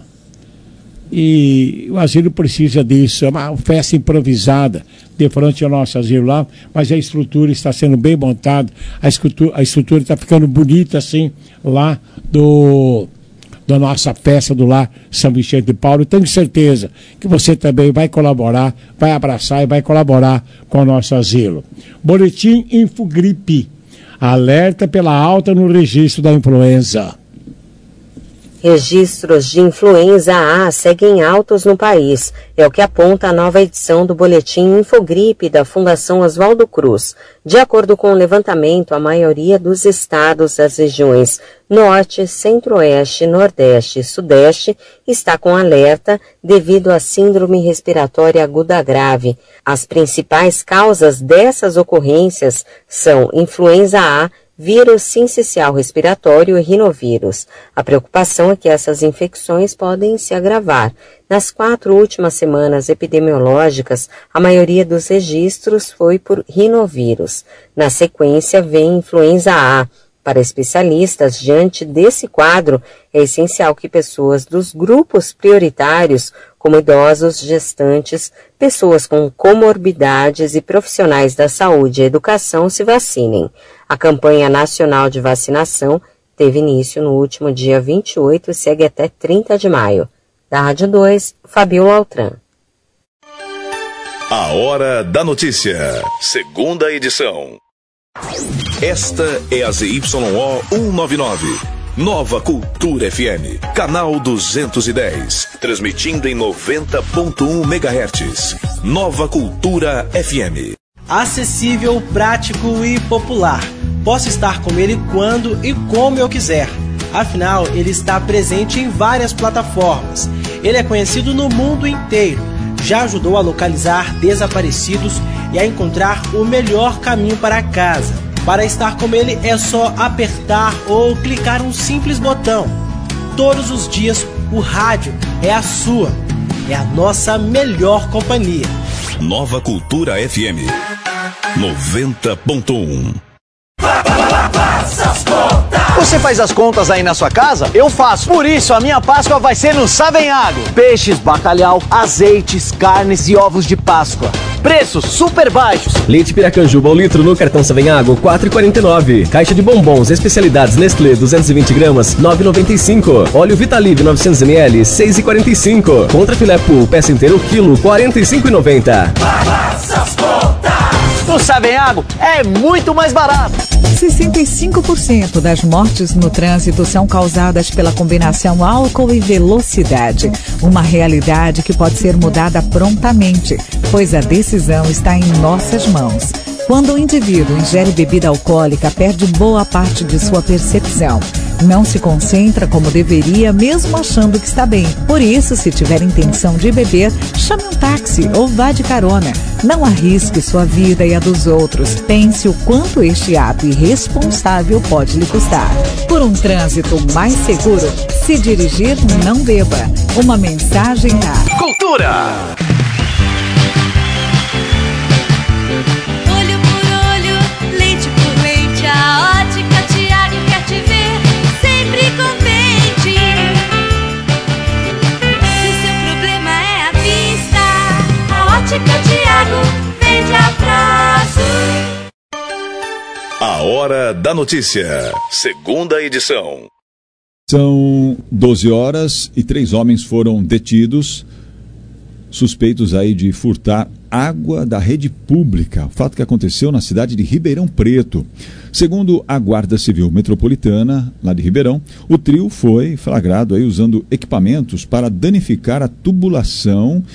E o asilo precisa disso. É uma festa improvisada de frente ao nosso asilo lá, mas a estrutura está sendo bem montada. A estrutura está ficando bonita assim lá da nossa festa do Lar São Vicente de Paulo. Tenho certeza que você também vai colaborar, vai abraçar e vai colaborar com o nosso asilo. Boletim Infogripe. Alerta pela alta no registro da influenza. Registros de influenza A seguem altos no país. É o que aponta a nova edição do Boletim Infogripe da Fundação Oswaldo Cruz. De acordo com o levantamento, a maioria dos estados das regiões Norte, Centro-Oeste, Nordeste e Sudeste está com alerta devido à síndrome respiratória aguda grave. As principais causas dessas ocorrências são influenza A, vírus sincicial respiratório e rinovírus. A preocupação é que essas infecções podem se agravar. Nas 4 últimas semanas epidemiológicas, a maioria dos registros foi por rinovírus. Na sequência, vem influenza A. Para especialistas, diante desse quadro, é essencial que pessoas dos grupos prioritários, como idosos, gestantes, pessoas com comorbidades e profissionais da saúde e educação, se vacinem. A campanha nacional de vacinação teve início no último dia 28 e segue até 30 de maio. Da Rádio 2, Fabiola Altran. A Hora da Notícia, segunda edição. Esta é a ZYO 199, Nova Cultura FM, canal 210, transmitindo em 90.1 MHz. Nova Cultura FM. Acessível, prático e popular. Posso estar com ele quando e como eu quiser. Afinal, ele está presente em várias plataformas. Ele é conhecido no mundo inteiro. Já ajudou a localizar desaparecidos e a encontrar o melhor caminho para casa. Para estar com ele é só apertar ou clicar um simples botão. Todos os dias o rádio é a sua, é a nossa melhor companhia. Nova Cultura FM 90.1. Você faz as contas aí na sua casa? Eu faço. Por isso, a minha Páscoa vai ser no Savenhago. Peixes, bacalhau, azeites, carnes e ovos de Páscoa. Preços super baixos. Leite Piracanjuba ao litro no cartão Savenhago, R$ 4,49. Caixa de bombons, especialidades Nestlé, 220 gramas, R$ 9,95. Óleo Vitalive, 900 ml, R$ 6,45. Contra filé pool, peça inteira, o quilo, R$ 45,90. No Savenhago é muito mais barato. 65% das mortes no trânsito são causadas pela combinação álcool e velocidade. Uma realidade que pode ser mudada prontamente, pois a decisão está em nossas mãos. Quando o indivíduo ingere bebida alcoólica, perde boa parte de sua percepção. Não se concentra como deveria, mesmo achando que está bem. Por isso, se tiver intenção de beber, chame um táxi ou vá de carona. Não arrisque sua vida e a dos outros. Pense o quanto este ato irresponsável pode lhe custar. Por um trânsito mais seguro, se dirigir, não beba. Uma mensagem da Cultura. Olho por olho, leite por leite, a Ótica Tiago quer te ver sempre contente. Se o seu problema é a vista, a Ótica Tiago vende a prazo. A Hora da Notícia, segunda edição. São 12 horas e 3 homens foram detidos, suspeitos aí de furtar água da rede pública. O fato que aconteceu na cidade de Ribeirão Preto. Segundo a Guarda Civil Metropolitana, lá de Ribeirão, o trio foi flagrado aí usando equipamentos para danificar a tubulação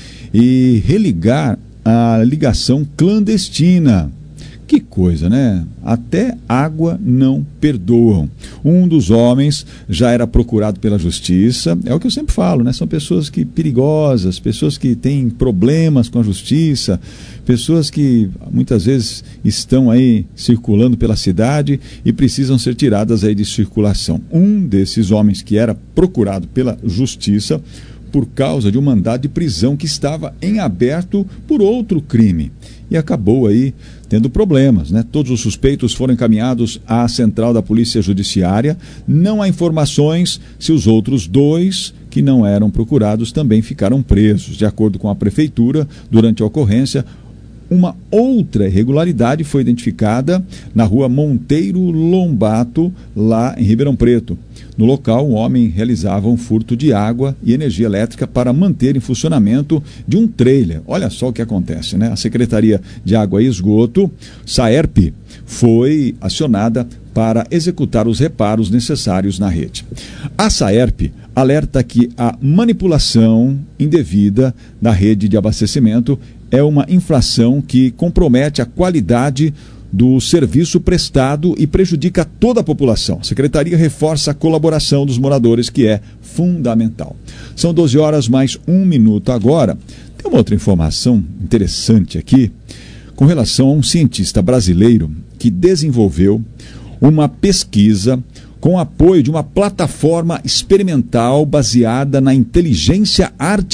e religar a ligação clandestina. Que coisa, né? Até água não perdoam. Um dos homens já era procurado pela justiça. É o que eu sempre falo, né? São pessoas perigosas, pessoas que têm problemas com a justiça, pessoas que muitas vezes estão aí circulando pela cidade e precisam ser tiradas aí de circulação. Um desses homens que era procurado pela justiça por causa de um mandado de prisão que estava em aberto por outro crime. E acabou aí tendo problemas, né? Todos os suspeitos foram encaminhados à central da Polícia Judiciária. Não há informações se os outros 2 que não eram procurados também ficaram presos. De acordo com a Prefeitura, durante a ocorrência, uma outra irregularidade foi identificada na rua Monteiro Lombato, lá em Ribeirão Preto. No local, um homem realizava um furto de água e energia elétrica para manter em funcionamento de um trailer. Olha só o que acontece, né? A Secretaria de Água e Esgoto, SAERP, foi acionada para executar os reparos necessários na rede. A SAERP alerta que a manipulação indevida da rede de abastecimento é uma infração que compromete a qualidade do serviço prestado e prejudica toda a população. A Secretaria reforça a colaboração dos moradores, que é fundamental. São 12 horas mais 1 minuto agora. Tem uma outra informação interessante aqui, com relação a um cientista brasileiro que desenvolveu uma pesquisa com apoio de uma plataforma experimental baseada na inteligência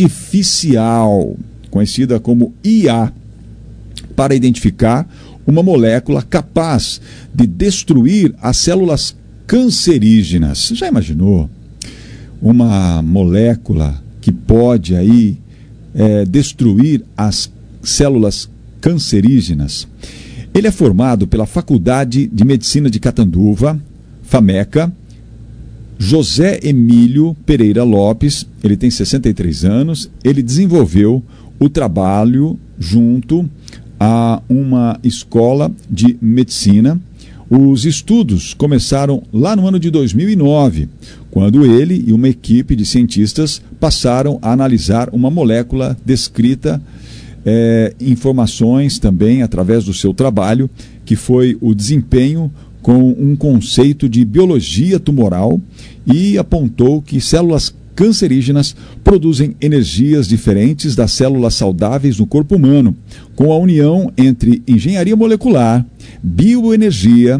artificial, conhecida como IA, para identificar uma molécula capaz de destruir as células cancerígenas. Já imaginou? Uma molécula que pode aí destruir as células cancerígenas. Ele é formado pela Faculdade de Medicina de Catanduva, FAMECA. José Emílio Pereira Lopes, ele tem 63 anos, ele desenvolveu o trabalho junto a uma escola de medicina. Os estudos começaram lá no ano de 2009, quando ele e uma equipe de cientistas passaram a analisar uma molécula descrita, informações também através do seu trabalho, que foi o desempenho com um conceito de biologia tumoral, e apontou que células cancerígenas produzem energias diferentes das células saudáveis no corpo humano, com a união entre engenharia molecular, bioenergia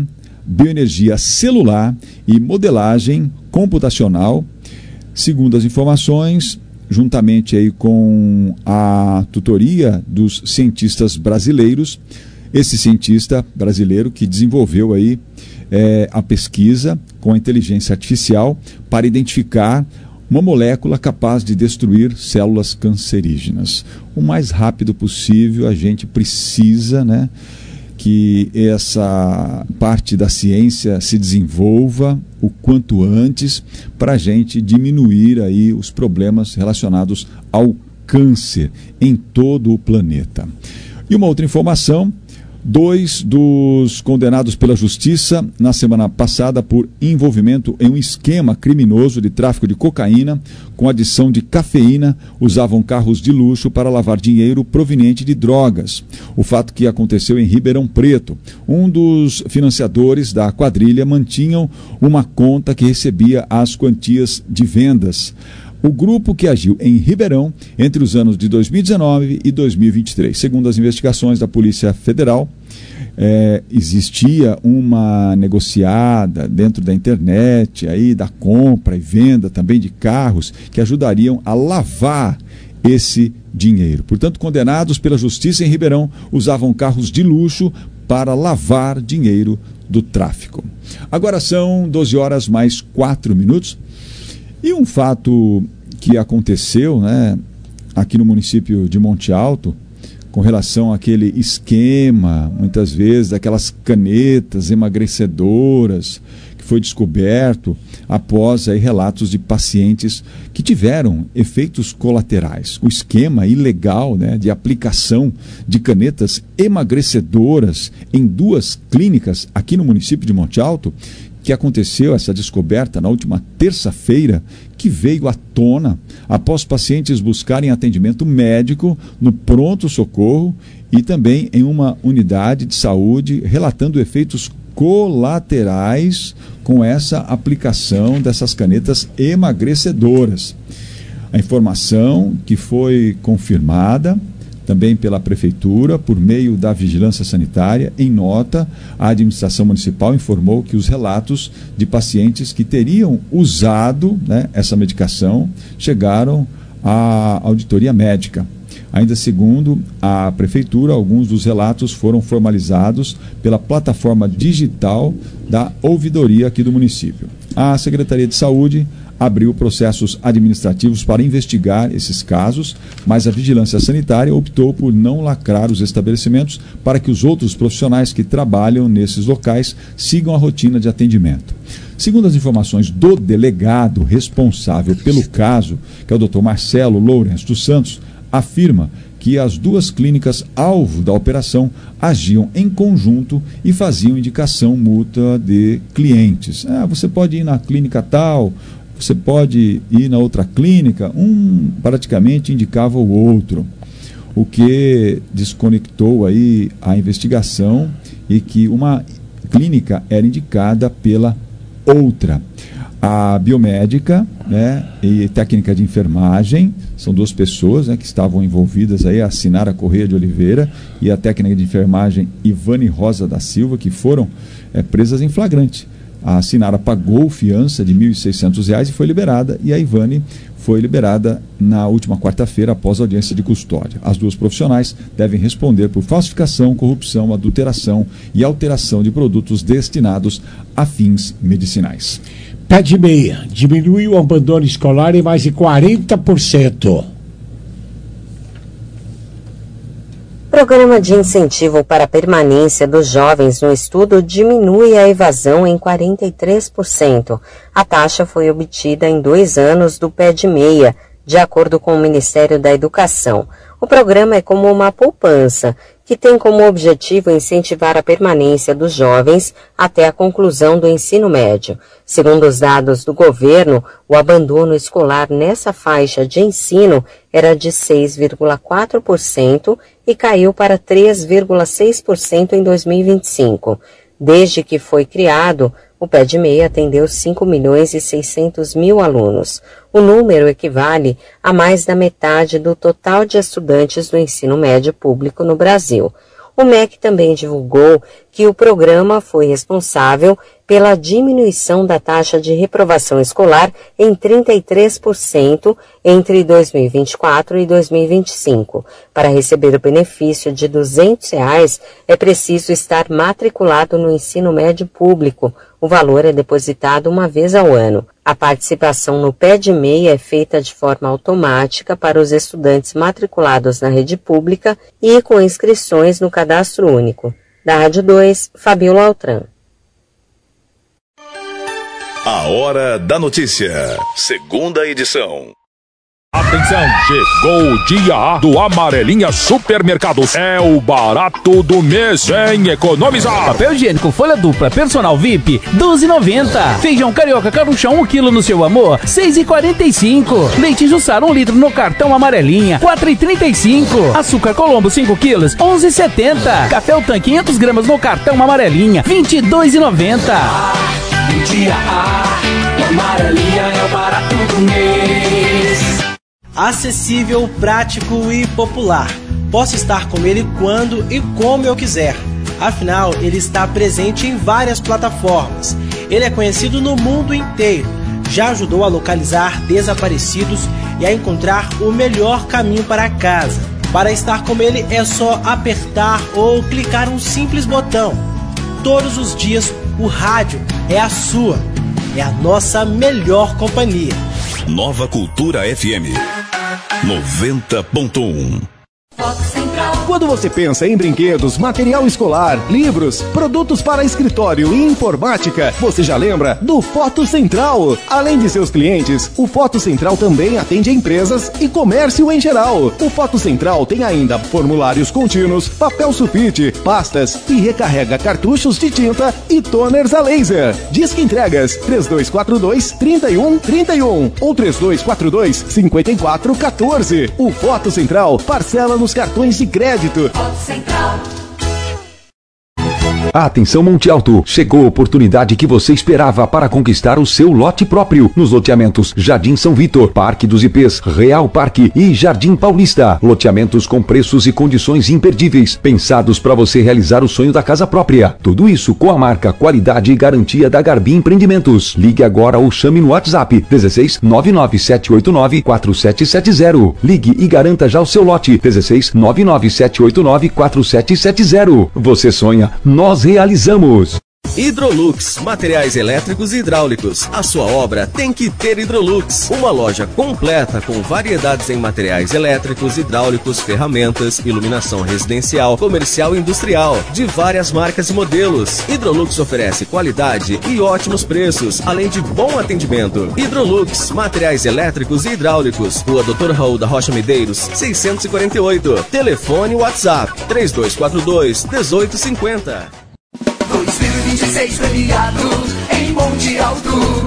celular e modelagem computacional. Segundo as informações, juntamente aí com a tutoria dos cientistas brasileiros, esse cientista brasileiro que desenvolveu aí a pesquisa com a inteligência artificial para identificar uma molécula capaz de destruir células cancerígenas. O mais rápido possível, a gente precisa, né, que essa parte da ciência se desenvolva o quanto antes, para a gente diminuir aí os problemas relacionados ao câncer em todo o planeta. E uma outra informação, 2 dos condenados pela Justiça na semana passada por envolvimento em um esquema criminoso de tráfico de cocaína com adição de cafeína usavam carros de luxo para lavar dinheiro proveniente de drogas. O fato que aconteceu em Ribeirão Preto. Um dos financiadores da quadrilha mantinham uma conta que recebia as quantias de vendas. O grupo que agiu em Ribeirão entre os anos de 2019 e 2023. Segundo as investigações da Polícia Federal, existia uma negociada dentro da internet aí da compra e venda também de carros que ajudariam a lavar esse dinheiro. Portanto, condenados pela Justiça em Ribeirão usavam carros de luxo para lavar dinheiro do tráfico. Agora são 12 horas mais 4 minutos. E um fato que aconteceu, né, aqui no município de Monte Alto, com relação àquele esquema, muitas vezes, daquelas canetas emagrecedoras, que foi descoberto após aí, relatos de pacientes que tiveram efeitos colaterais. O esquema ilegal, né, de aplicação de canetas emagrecedoras em 2 clínicas aqui no município de Monte Alto, que aconteceu essa descoberta na última terça-feira, que veio à tona após pacientes buscarem atendimento médico no pronto-socorro e também em uma unidade de saúde, relatando efeitos colaterais com essa aplicação dessas canetas emagrecedoras. A informação que foi confirmada também pela Prefeitura, por meio da Vigilância Sanitária, em nota, a administração municipal informou que os relatos de pacientes que teriam usado, né, essa medicação chegaram à auditoria médica. Ainda segundo a Prefeitura, alguns dos relatos foram formalizados pela plataforma digital da ouvidoria aqui do município. A Secretaria de Saúde abriu processos administrativos para investigar esses casos, mas a Vigilância Sanitária optou por não lacrar os estabelecimentos para que os outros profissionais que trabalham nesses locais sigam a rotina de atendimento. Segundo as informações do delegado responsável pelo caso, que é o Dr. Marcelo Lourenço dos Santos, afirma que as 2 clínicas alvo da operação agiam em conjunto e faziam indicação mútua de clientes. Você pode ir na clínica tal, você pode ir na outra clínica, um praticamente indicava o outro, o que desconectou aí a investigação e que uma clínica era indicada pela outra. A biomédica, né, e técnica de enfermagem, são 2 pessoas, né, que estavam envolvidas aí, a Sinara Correia de Oliveira e a técnica de enfermagem Ivane Rosa da Silva, que foram presas em flagrante. A Sinara pagou fiança de R$ 1.600 e foi liberada, e a Ivane foi liberada na última quarta-feira após audiência de custódia. As 2 profissionais devem responder por falsificação, corrupção, adulteração e alteração de produtos destinados a fins medicinais. Pé de meia, diminui o abandono escolar em mais de 40%. Programa de incentivo para a permanência dos jovens no estudo diminui a evasão em 43%. A taxa foi obtida em 2 anos do pé de meia, de acordo com o Ministério da Educação. O programa é como uma poupança, que tem como objetivo incentivar a permanência dos jovens até a conclusão do ensino médio. Segundo os dados do governo, o abandono escolar nessa faixa de ensino era de 6,4% e caiu para 3,6% em 2025. Desde que foi criado, o Pé de Meia atendeu 5.600.000 alunos. O número equivale a mais da metade do total de estudantes do ensino médio público no Brasil. O MEC também divulgou que o programa foi responsável pela diminuição da taxa de reprovação escolar em 33% entre 2024 e 2025. Para receber o benefício de R$ 200, é preciso estar matriculado no ensino médio público. O valor é depositado uma vez ao ano. A participação no Pé de Meia é feita de forma automática para os estudantes matriculados na rede pública e com inscrições no Cadastro Único. Da Rádio 2, Fabiola Altran. A Hora da Notícia, segunda edição. Atenção, chegou o dia A do Amarelinha Supermercados. É o barato do mês, hein? Economizar. Papel higiênico folha dupla personal VIP, R$12,90. Feijão carioca carunchão 1 kg no seu amor, R$6,45. Leite Jussara 1 litro no cartão Amarelinha, R$4,35. Açúcar Colombo 5 kg, R$11,70. Café o Tanque 500 gramas no cartão Amarelinha, R$22,90. Dia A, o Amarelinha é o barato do mês. Acessível, prático e popular. Posso estar com ele quando e como eu quiser. Afinal, ele está presente em várias plataformas. Ele é conhecido no mundo inteiro. Já ajudou a localizar desaparecidos e a encontrar o melhor caminho para casa. Para estar com ele é só apertar ou clicar um simples botão. Todos os dias o rádio é a sua, é a nossa melhor companhia. Nova Cultura FM 90.1. Quando você pensa em brinquedos, material escolar, livros, produtos para escritório e informática, você já lembra do Foto Central. Além de seus clientes, o Foto Central também atende empresas e comércio em geral. O Foto Central tem ainda formulários contínuos, papel sulfite, pastas e recarrega cartuchos de tinta e toners a laser. Disque entregas 3242-3131 ou 3242-5414. O Foto Central parcela nos cartões de crédito. Atenção Monte Alto, chegou a oportunidade que você esperava para conquistar o seu lote próprio nos loteamentos Jardim São Vitor, Parque dos IPs, Real Parque e Jardim Paulista. Loteamentos com preços e condições imperdíveis, pensados para você realizar o sonho da casa própria. Tudo isso com a marca, qualidade e garantia da Garbi Empreendimentos. Ligue agora ou chame no WhatsApp 16 99789 4770. Ligue e garanta já o seu lote 16 99789 4770. Você sonha, nós realizamos. Hidrolux, materiais elétricos e hidráulicos. A sua obra tem que ter Hidrolux. Uma loja completa com variedades em materiais elétricos, hidráulicos, ferramentas, iluminação residencial, comercial e industrial, de várias marcas e modelos. Hidrolux oferece qualidade e ótimos preços, além de bom atendimento. Hidrolux, materiais elétricos e hidráulicos. Rua Dr. Raul da Rocha Medeiros, 648. Telefone WhatsApp 3242-1850. 2026 premiado em Monte Alto.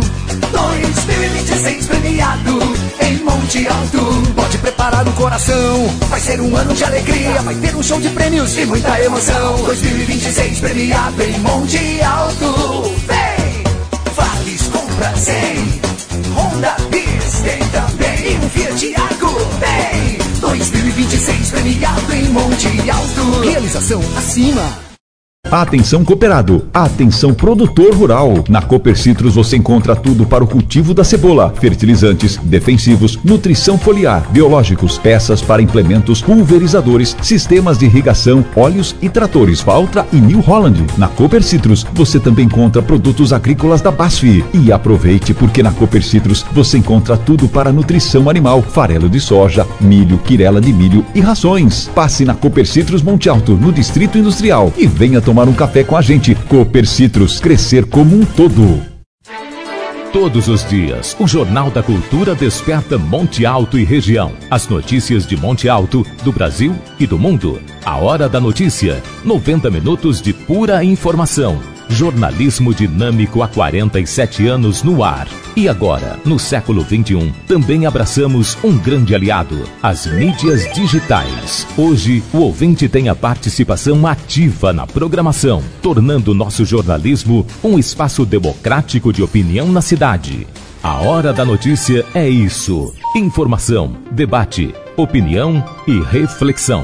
2026 premiado em Monte Alto. Pode preparar o coração, vai ser um ano de alegria. Vai ter um show de prêmios e muita emoção. 2026 premiado em Monte Alto. Vem! Vales compra 100. Honda Bis tem também. E um Fiat Argo tem. 2026 premiado em Monte Alto. Realização acima. Atenção cooperado, atenção produtor rural. Na Cooper Citrus você encontra tudo para o cultivo da cebola, fertilizantes, defensivos, nutrição foliar, biológicos, peças para implementos, pulverizadores, sistemas de irrigação, óleos e tratores Valtra e New Holland. Na Cooper Citrus você também encontra produtos agrícolas da BASF. E aproveite porque na Cooper Citrus você encontra tudo para nutrição animal, farelo de soja, milho, quirela de milho e rações. Passe na Cooper Citrus Monte Alto, no Distrito Industrial, e venha tomar um café com a gente. Cooper Citrus, crescer como um todo. Todos os dias, o Jornal da Cultura desperta Monte Alto e região. As notícias de Monte Alto, do Brasil e do mundo. A Hora da Notícia, 90 minutos de pura informação. Jornalismo dinâmico há 47 anos no ar. E agora, no século XXI, também abraçamos um grande aliado, as mídias digitais. Hoje, o ouvinte tem a participação ativa na programação, tornando nosso jornalismo um espaço democrático de opinião na cidade. A Hora da Notícia é isso: informação, debate, opinião e reflexão.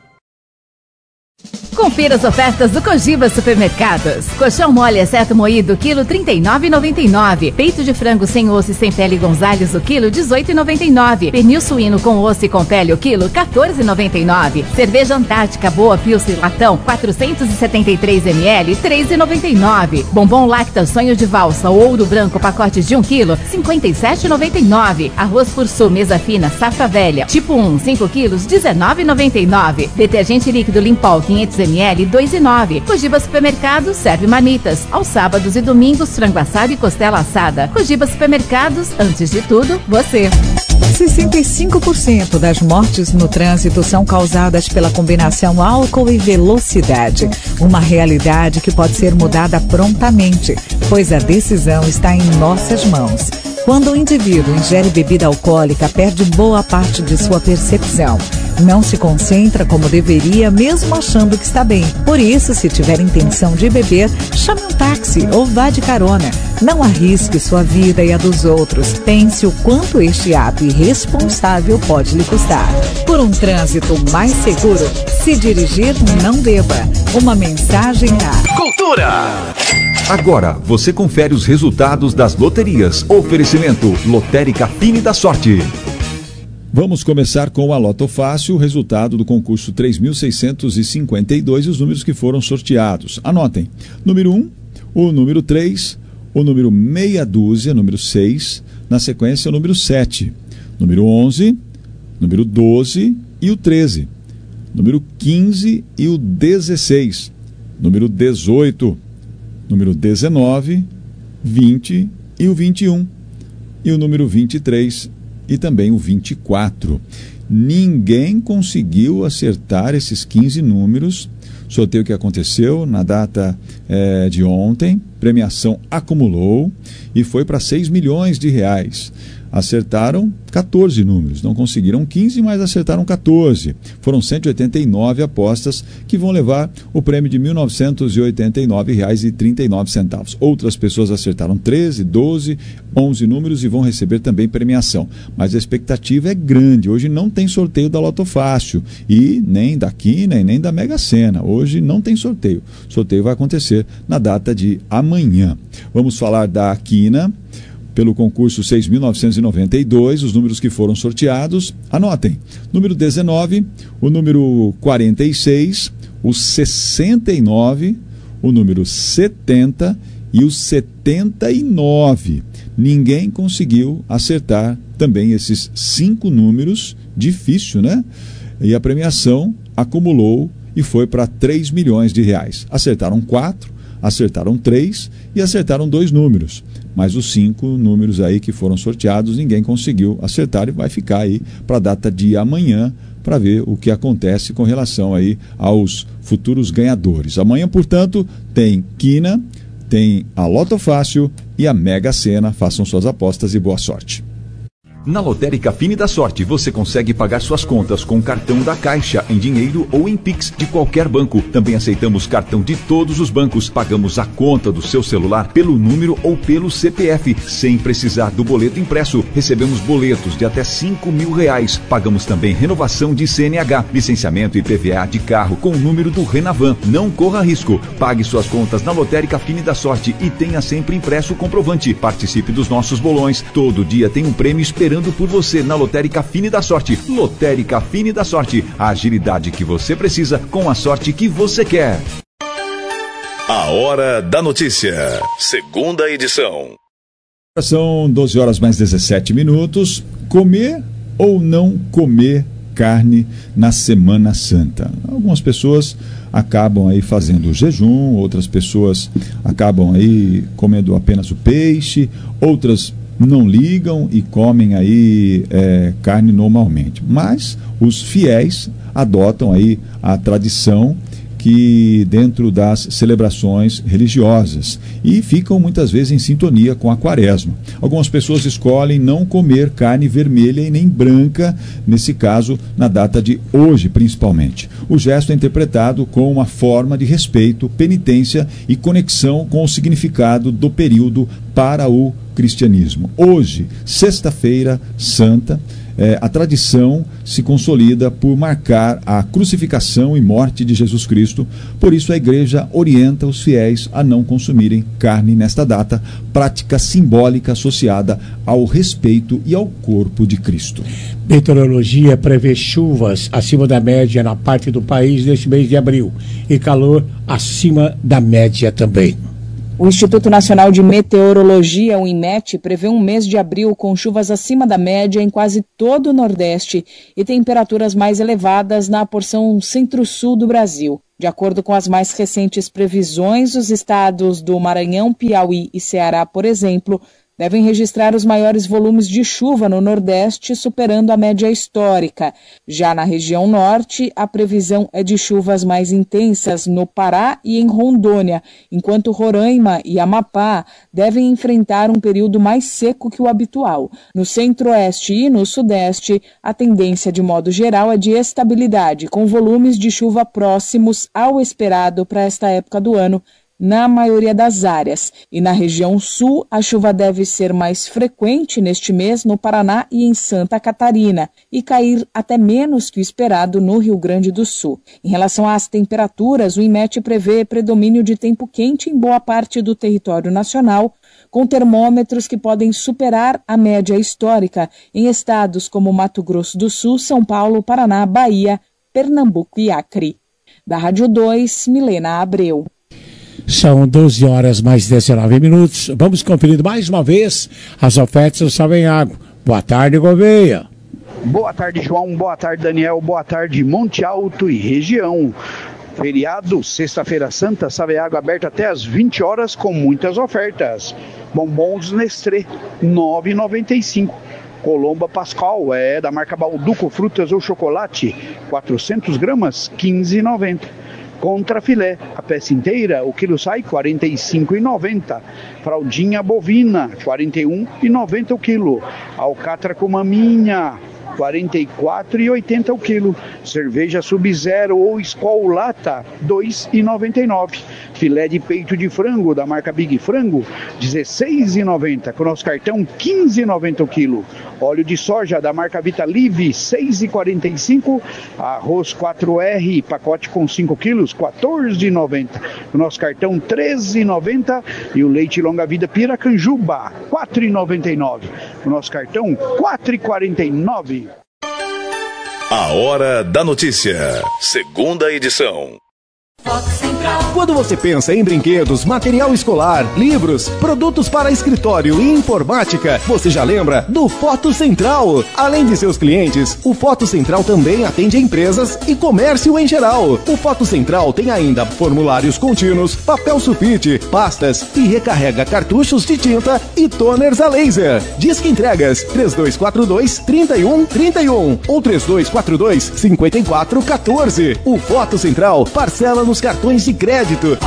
Confira as ofertas do Cogiba Supermercados. Colchão mole exceto moído, quilo R$ 39,99. Peito de frango sem osso e sem pele Gonzales, o quilo R$ 18,99. Pernil suíno com osso e com pele, o quilo R$ 14,99. Cerveja Antártica Boa Pilsen Latão, 473 ml, R$ 13,99. Bombom Lacta Sonho de Valsa, ouro branco, pacotes de 1 quilo, R$ 57,99. Arroz Fursu Mesa Fina Safra Velha, tipo 1, 5 quilos, R$ 19,99. Detergente líquido Limpol 500 ml, R$ 2,9. Cogiba Supermercados serve marmitas. Aos sábados e domingos, frango assado e costela assada. Cogiba Supermercados, antes de tudo, você. 65% das mortes no trânsito são causadas pela combinação álcool e velocidade. Uma realidade que pode ser mudada prontamente, pois a decisão está em nossas mãos. Quando o indivíduo ingere bebida alcoólica, perde boa parte de sua percepção. Não se concentra como deveria, mesmo achando que está bem. Por isso, se tiver intenção de beber, chame um táxi ou vá de carona. Não arrisque sua vida e a dos outros. Pense o quanto este ato irresponsável pode lhe custar. Por um trânsito mais seguro, se dirigir, não beba. Uma mensagem da Cultura. Agora você confere os resultados das loterias. Oferecimento Lotérica Fine da Sorte. Vamos começar com a Loto Fácil, o resultado do concurso 3.652 e os números que foram sorteados. Anotem, número 1, o número 3, o número meia dúzia, número 6, na sequência o número 7, número 11, número 12 e o 13, número 15 e o 16, número 18, número 19, 20 e o 21, e o número 23 e também o 24. Ninguém conseguiu acertar esses 15 números. Sorteio que aconteceu na data de ontem, premiação acumulou e foi para 6 milhões de reais. Acertaram 14 números, não conseguiram 15, mas acertaram 14. Foram 189 apostas que vão levar o prêmio de R$ 1.989,39. Outras pessoas acertaram 13, 12, 11 números e vão receber também premiação. Mas a expectativa é grande. Hoje não tem sorteio da Loto Fácil e nem da Quina e nem da Mega Sena. Hoje não tem sorteio. O sorteio vai acontecer na data de amanhã. Vamos falar da Quina. Pelo concurso 6.992, os números que foram sorteados, anotem, número 19, o número 46, o 69, o número 70 e o 79. Ninguém conseguiu acertar também esses 5 números, difícil, né? E a premiação acumulou e foi para 3 milhões de reais. Acertaram 4, acertaram 3 e acertaram 2 números. Mas os 5 números aí que foram sorteados, ninguém conseguiu acertar e vai ficar aí para a data de amanhã para ver o que acontece com relação aí aos futuros ganhadores. Amanhã, portanto, tem Quina, tem a Loto Fácil e a Mega Sena. Façam suas apostas e boa sorte. Na Lotérica Fine da Sorte, você consegue pagar suas contas com cartão da Caixa, em dinheiro ou em Pix de qualquer banco. Também aceitamos cartão de todos os bancos. Pagamos a conta do seu celular pelo número ou pelo CPF, sem precisar do boleto impresso. Recebemos boletos de até R$5.000. Pagamos também renovação de CNH, licenciamento e PVA de carro com o número do Renavan. Não corra risco. Pague suas contas na Lotérica Fine da Sorte e tenha sempre impresso o comprovante. Participe dos nossos bolões. Todo dia tem um prêmio esperando por você na Lotérica Fine da Sorte. Lotérica Fine da Sorte, a agilidade que você precisa com a sorte que você quer. A Hora da Notícia, segunda edição. São 12 horas mais 17 minutos. Comer ou não comer carne na Semana Santa? Algumas pessoas acabam aí fazendo jejum, outras pessoas acabam aí comendo apenas o peixe, outras não ligam e comem aí carne normalmente. Mas os fiéis adotam aí a tradição que dentro das celebrações religiosas e ficam muitas vezes em sintonia com a quaresma. Algumas pessoas escolhem não comer carne vermelha e nem branca, nesse caso na data de hoje principalmente. O gesto é interpretado como uma forma de respeito, penitência e conexão com o significado do período para o cristianismo. Hoje, sexta-feira santa, a tradição se consolida por marcar a crucificação e morte de Jesus Cristo. Por isso a igreja orienta os fiéis a não consumirem carne nesta data, prática simbólica associada ao respeito e ao corpo de Cristo. Meteorologia prevê chuvas acima da média na parte do país neste mês de abril e calor acima da média também. O Instituto Nacional de Meteorologia, o INMET, prevê um mês de abril com chuvas acima da média em quase todo o Nordeste e temperaturas mais elevadas na porção centro-sul do Brasil. De acordo com as mais recentes previsões, os estados do Maranhão, Piauí e Ceará, por exemplo, devem registrar os maiores volumes de chuva no Nordeste, superando a média histórica. Já na região Norte, a previsão é de chuvas mais intensas no Pará e em Rondônia, enquanto Roraima e Amapá devem enfrentar um período mais seco que o habitual. No Centro-Oeste e no Sudeste, a tendência de modo geral é de estabilidade, com volumes de chuva próximos ao esperado para esta época do ano, na maioria das áreas. E na região sul, a chuva deve ser mais frequente neste mês no Paraná e em Santa Catarina, e cair até menos que o esperado no Rio Grande do Sul. Em relação às temperaturas, o INMET prevê predomínio de tempo quente em boa parte do território nacional, com termômetros que podem superar a média histórica em estados como Mato Grosso do Sul, São Paulo, Paraná, Bahia, Pernambuco e Acre. Da Rádio 2, Milena Abreu. São 12 horas mais 19 minutos. Vamos conferir mais uma vez as ofertas do Savenhago. Boa tarde, Gouveia. Boa tarde, João. Boa tarde, Daniel. Boa tarde, Monte Alto e região. Feriado, sexta-feira santa, Savenhago aberto até às 20 horas com muitas ofertas. Bombons Nestlé, R$ 9,95. Colomba Pascal, da marca Balduco, frutas ou chocolate, 400 gramas, R$ 15,90. Contra filé, a peça inteira, o quilo sai R$ 45,90. Fraldinha bovina, R$ 41,90 o quilo. Alcatra com maminha, R$ 44,80 o quilo. Cerveja Sub-Zero ou Skol Lata, R$ 2,99. Filé de peito de frango da marca Big Frango, R$ 16,90. Com nosso cartão, R$ 15,90 o quilo. Óleo de soja da marca Vitalive, R$ 6,45. Arroz 4R, pacote com 5 quilos, R$ 14,90. Com nosso cartão, R$ 13,90. E o leite longa-vida Piracanjuba, R$ 4,99. Com nosso cartão, R$ 4,49. A Hora da Notícia, segunda edição. Quando você pensa em brinquedos, material escolar, livros, produtos para escritório e informática, você já lembra do Foto Central. Além de seus clientes, o Foto Central também atende empresas e comércio em geral. O Foto Central tem ainda formulários contínuos, papel sulfite, pastas e recarrega cartuchos de tinta e toners a laser. Disque entregas 3242-3131 ou 3242-5414. O Foto Central parcela nos cartões de crédito.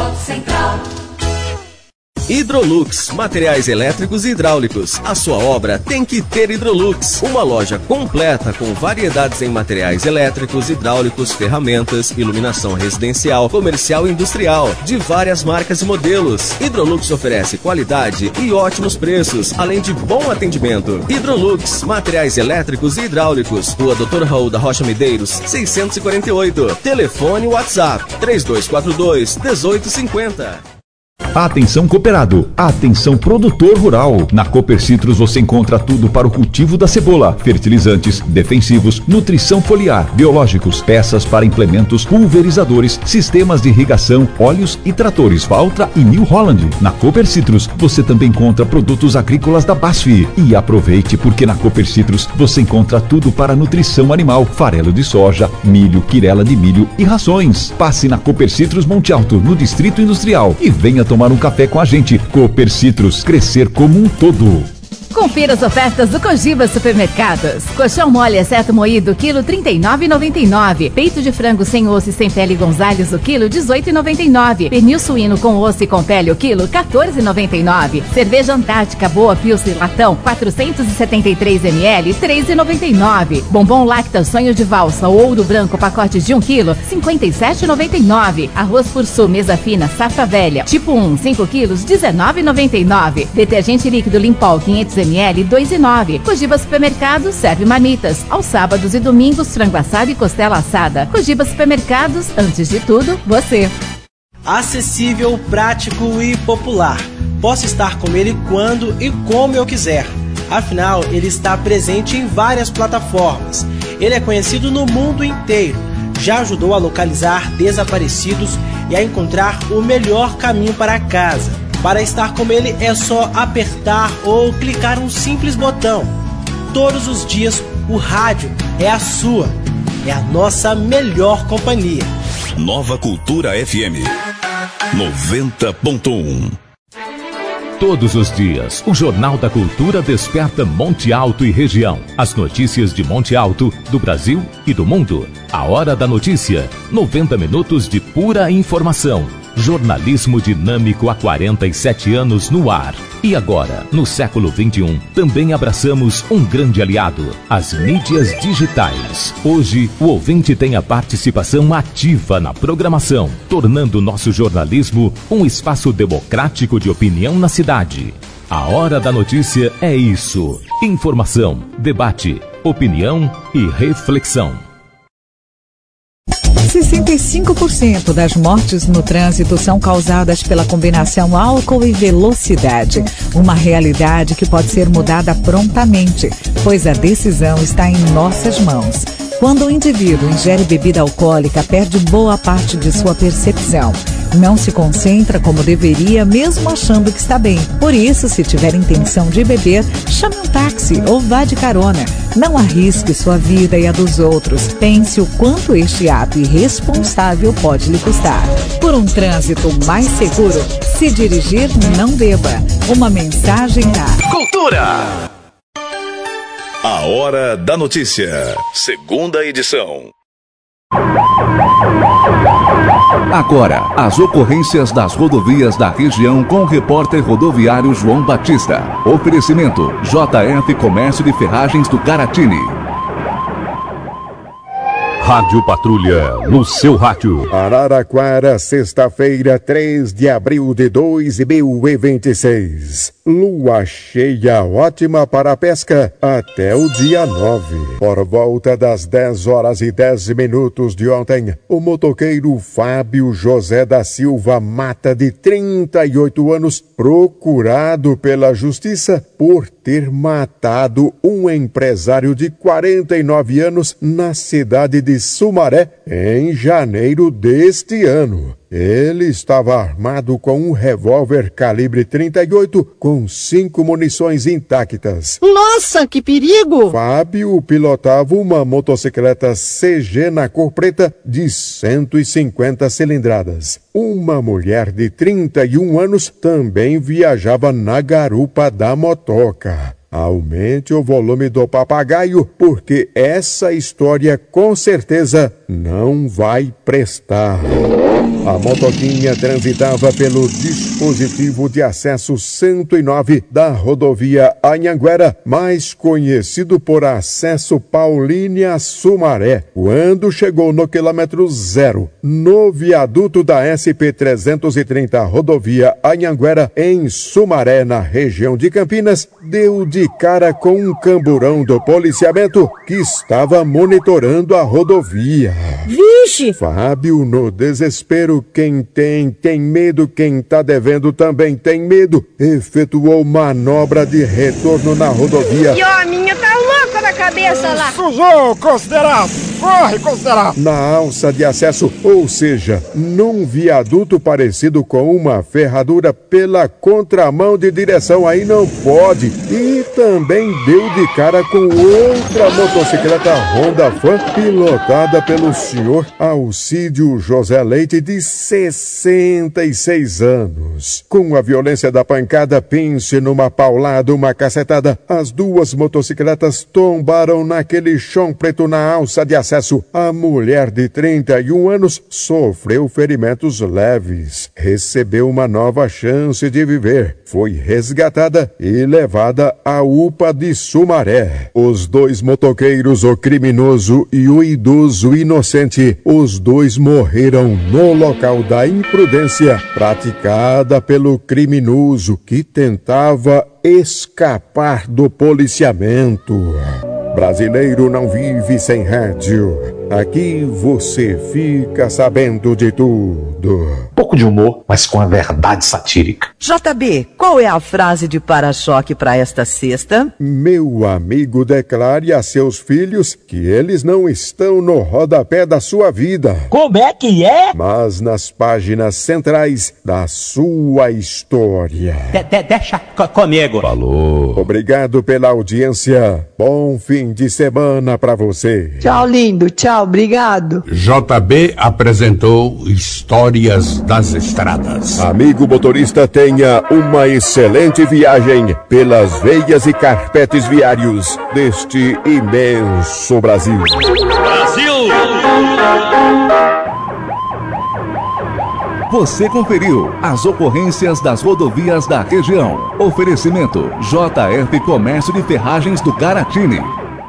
Hidrolux, materiais elétricos e hidráulicos. A sua obra tem que ter Hidrolux. Uma loja completa com variedades em materiais elétricos, hidráulicos, ferramentas, iluminação residencial, comercial e industrial, de várias marcas e modelos. Hidrolux oferece qualidade e ótimos preços, além de bom atendimento. Hidrolux, materiais elétricos e hidráulicos. Rua Dr. Raul da Rocha Medeiros, 648. Telefone WhatsApp 3242-1850. Atenção cooperado, atenção produtor rural. Na Cooper Citrus você encontra tudo para o cultivo da cebola: fertilizantes, defensivos, nutrição foliar, biológicos, peças para implementos, pulverizadores, sistemas de irrigação, óleos e tratores Valtra e New Holland. Na Cooper Citrus você também encontra produtos agrícolas da BASF. E aproveite, porque na Cooper Citrus você encontra tudo para nutrição animal: farelo de soja, milho, quirela de milho e rações. Passe na Cooper Citrus Monte Alto, no Distrito Industrial, e venha tomar um café com a gente. Cooper Citrus, crescer como um todo. Confira as ofertas do Cogiba Supermercados. Colchão mole exceto moído, quilo R$ 39,99. Peito de frango sem osso e sem pele Gonzales, o quilo R$ 18,99. Pernil suíno com osso e com pele, o quilo R$ 14,99. Cerveja Antártica Boa Pilsen Latão, 473 ml, R$ 3,99. Bombom Lacta Sonho de Valsa ou Ouro Branco, pacote de 1 quilo, R$ 57,99. Arroz Fursu Mesa Fina Safra Velha, tipo 1, 5 quilos, R$ 19,99. Detergente líquido Limpol, 500 ml, R$ 2,09. Cogiba Supermercados serve marmitas. Aos sábados e domingos, frango assado e costela assada. Cogiba Supermercados, antes de tudo, você. Acessível, prático e popular. Posso estar com ele quando e como eu quiser. Afinal, ele está presente em várias plataformas. Ele é conhecido no mundo inteiro. Já ajudou a localizar desaparecidos e a encontrar o melhor caminho para casa. Para estar com ele é só apertar ou clicar um simples botão. Todos os dias o rádio é a sua, é a nossa melhor companhia. Nova Cultura FM 90.1. Todos os dias, o Jornal da Cultura desperta Monte Alto e região. As notícias de Monte Alto, do Brasil e do mundo. A Hora da Notícia. 90 minutos de pura informação. Jornalismo dinâmico há 47 anos no ar. E agora, no século XXI, também abraçamos um grande aliado, as mídias digitais. Hoje, o ouvinte tem a participação ativa na programação, tornando nosso jornalismo um espaço democrático de opinião na cidade. A Hora da Notícia é isso. Informação, debate, opinião e reflexão. 65% das mortes no trânsito são causadas pela combinação álcool e velocidade. Uma realidade que pode ser mudada prontamente, pois a decisão está em nossas mãos. Quando o indivíduo ingere bebida alcoólica, perde boa parte de sua percepção. Não se concentra como deveria, mesmo achando que está bem. Por isso, se tiver intenção de beber, chame um táxi ou vá de carona. Não arrisque sua vida e a dos outros. Pense o quanto este ato irresponsável pode lhe custar. Por um trânsito mais seguro, se dirigir, não beba. Uma mensagem da Cultura. A Hora da Notícia. Segunda edição. Agora, as ocorrências das rodovias da região com o repórter rodoviário João Batista. Oferecimento: JF Comércio de Ferragens do Caratini. Rádio Patrulha, no seu rádio. Araraquara, sexta-feira, 3 de abril de 2026. Lua cheia ótima para a pesca até o dia 9. Por volta das 10h10 de ontem, o motoqueiro Fábio José da Silva Mata, de 38 anos, procurado pela justiça por ter matado um empresário de 49 anos na cidade de Sumaré, em janeiro deste ano. Ele estava armado com um revólver calibre 38 com 5 munições intactas. Nossa, que perigo! Fábio pilotava uma motocicleta CG na cor preta de 150 cilindradas. Uma mulher de 31 anos também viajava na garupa da motoca. Aumente o volume do papagaio, porque essa história com certeza não vai prestar. A motoquinha transitava pelo dispositivo de acesso 109 da rodovia Anhanguera, mais conhecido por acesso Paulínia Sumaré, quando chegou no quilômetro 0, no viaduto da SP-330 rodovia Anhanguera, em Sumaré, na região de Campinas, deu de cara com um camburão do policiamento que estava monitorando a rodovia. Vixe! Fábio, no desespero, quem tem medo, quem tá devendo também tem medo, efetuou manobra de retorno na rodovia. E ó, a minha tá louca da cabeça lá. Sujou, considerado! Corre, considerado! Na alça de acesso, ou seja, num viaduto parecido com uma ferradura pela contramão de direção, aí não pode. E também deu de cara com outra motocicleta Honda Fan, pilotada pelo senhor Alcídio José Leite, de 66 anos. Com a violência da pancada, pense numa paulada, uma cacetada, as duas motocicletas tombaram naquele chão preto na alça de acesso. A mulher de 31 anos sofreu ferimentos leves. Recebeu uma nova chance de viver. Foi resgatada e levada à UPA de Sumaré. Os dois motoqueiros, o criminoso e o idoso inocente, os dois morreram no local da imprudência praticada pelo criminoso que tentava escapar do policiamento. Brasileiro não vive sem rádio. Aqui você fica sabendo de tudo. Pouco de humor, mas com a verdade satírica. JB, qual é a frase de para-choque para esta sexta? Meu amigo, declare a seus filhos que eles não estão no rodapé da sua vida. Como é que é? Mas nas páginas centrais da sua história. Deixa comigo. Falou. Obrigado pela audiência. Bom fim de semana para você. Tchau, lindo. Tchau. Tchau, obrigado. JB apresentou Histórias das Estradas. Amigo motorista, tenha uma excelente viagem pelas veias e carpetes viários deste imenso Brasil. Brasil! Você conferiu as ocorrências das rodovias da região. Oferecimento JF Comércio de Ferragens do Garatini.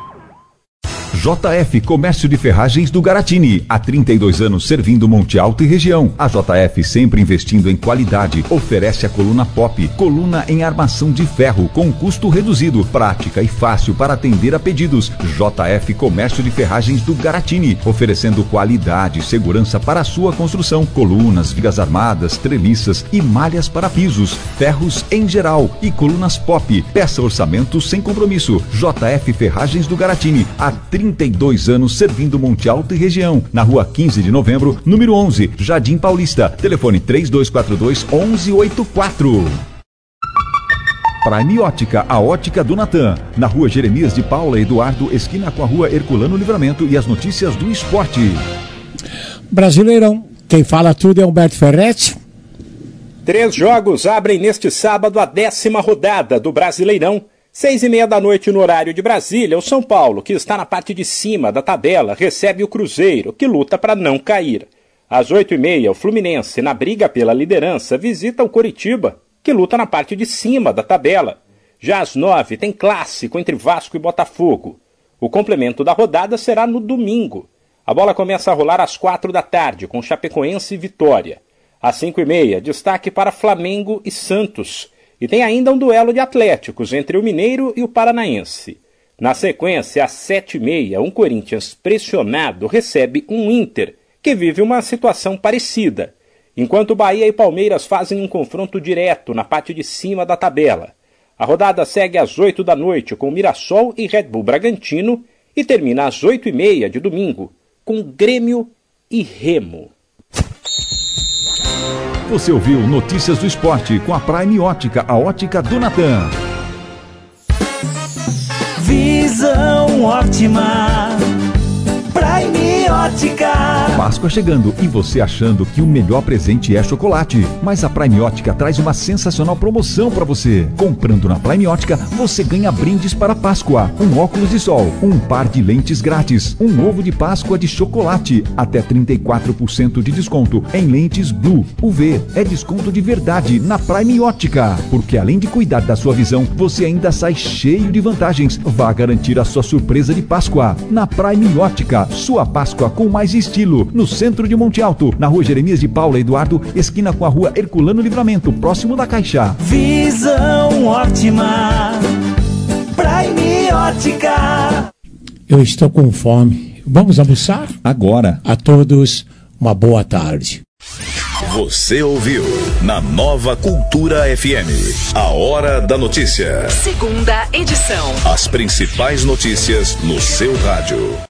JF Comércio de Ferragens do Garatini, há 32 anos servindo Monte Alto e região. A JF sempre investindo em qualidade, oferece a coluna Pop, coluna em armação de ferro com custo reduzido, prática e fácil para atender a pedidos. JF Comércio de Ferragens do Garatini, oferecendo qualidade e segurança para a sua construção, colunas, vigas armadas, treliças e malhas para pisos, ferros em geral e colunas Pop. Peça orçamento sem compromisso. JF Ferragens do Garatini, há 32 anos servindo Monte Alto e região. Na rua 15 de novembro, número 11, Jardim Paulista. Telefone 3242-1184. Prime Ótica, a ótica do Natan. Na rua Jeremias de Paula Eduardo, esquina com a rua Herculano Livramento, e as notícias do esporte. Brasileirão, quem fala tudo é Humberto Ferretti. 3 jogos abrem neste sábado a 10ª rodada do Brasileirão. 6h30 no horário de Brasília, o São Paulo, que está na parte de cima da tabela, recebe o Cruzeiro, que luta para não cair. Às 8h30, o Fluminense, na briga pela liderança, visita o Coritiba, que luta na parte de cima da tabela. Já às 9h, tem clássico entre Vasco e Botafogo. O complemento da rodada será no domingo. A bola começa a rolar às 4h, com Chapecoense e Vitória. Às 5h30, destaque para Flamengo e Santos. E tem ainda um duelo de Atléticos entre o Mineiro e o Paranaense. Na sequência, às 7h30, um Corinthians pressionado recebe um Inter, que vive uma situação parecida, enquanto Bahia e Palmeiras fazem um confronto direto na parte de cima da tabela. A rodada segue às 8h com Mirassol e Red Bull Bragantino e termina às 8h30 de domingo com Grêmio e Remo. Você ouviu Notícias do Esporte com a Prime Ótica, a ótica do Natan. Visão ótima, Prime Ótica. Páscoa chegando e você achando que o melhor presente é chocolate. Mas a Prime Ótica traz uma sensacional promoção para você. Comprando na Prime Ótica, você ganha brindes para Páscoa. Um óculos de sol, um par de lentes grátis, um ovo de Páscoa de chocolate, até 34% de desconto em lentes Blue UV. É desconto de verdade na Prime Ótica. Porque além de cuidar da sua visão, você ainda sai cheio de vantagens. Vá garantir a sua surpresa de Páscoa. Na Prime Ótica, sua Páscoa com mais estilo. No centro de Monte Alto, na rua Jeremias de Paula Eduardo, esquina com a rua Herculano Livramento, próximo da Caixa. Visão ótima, Prime Ótica. Eu estou com fome. Vamos almoçar? Agora. A todos, uma boa tarde. Você ouviu na Nova Cultura FM, a Hora da Notícia. Segunda edição. As principais notícias no seu rádio.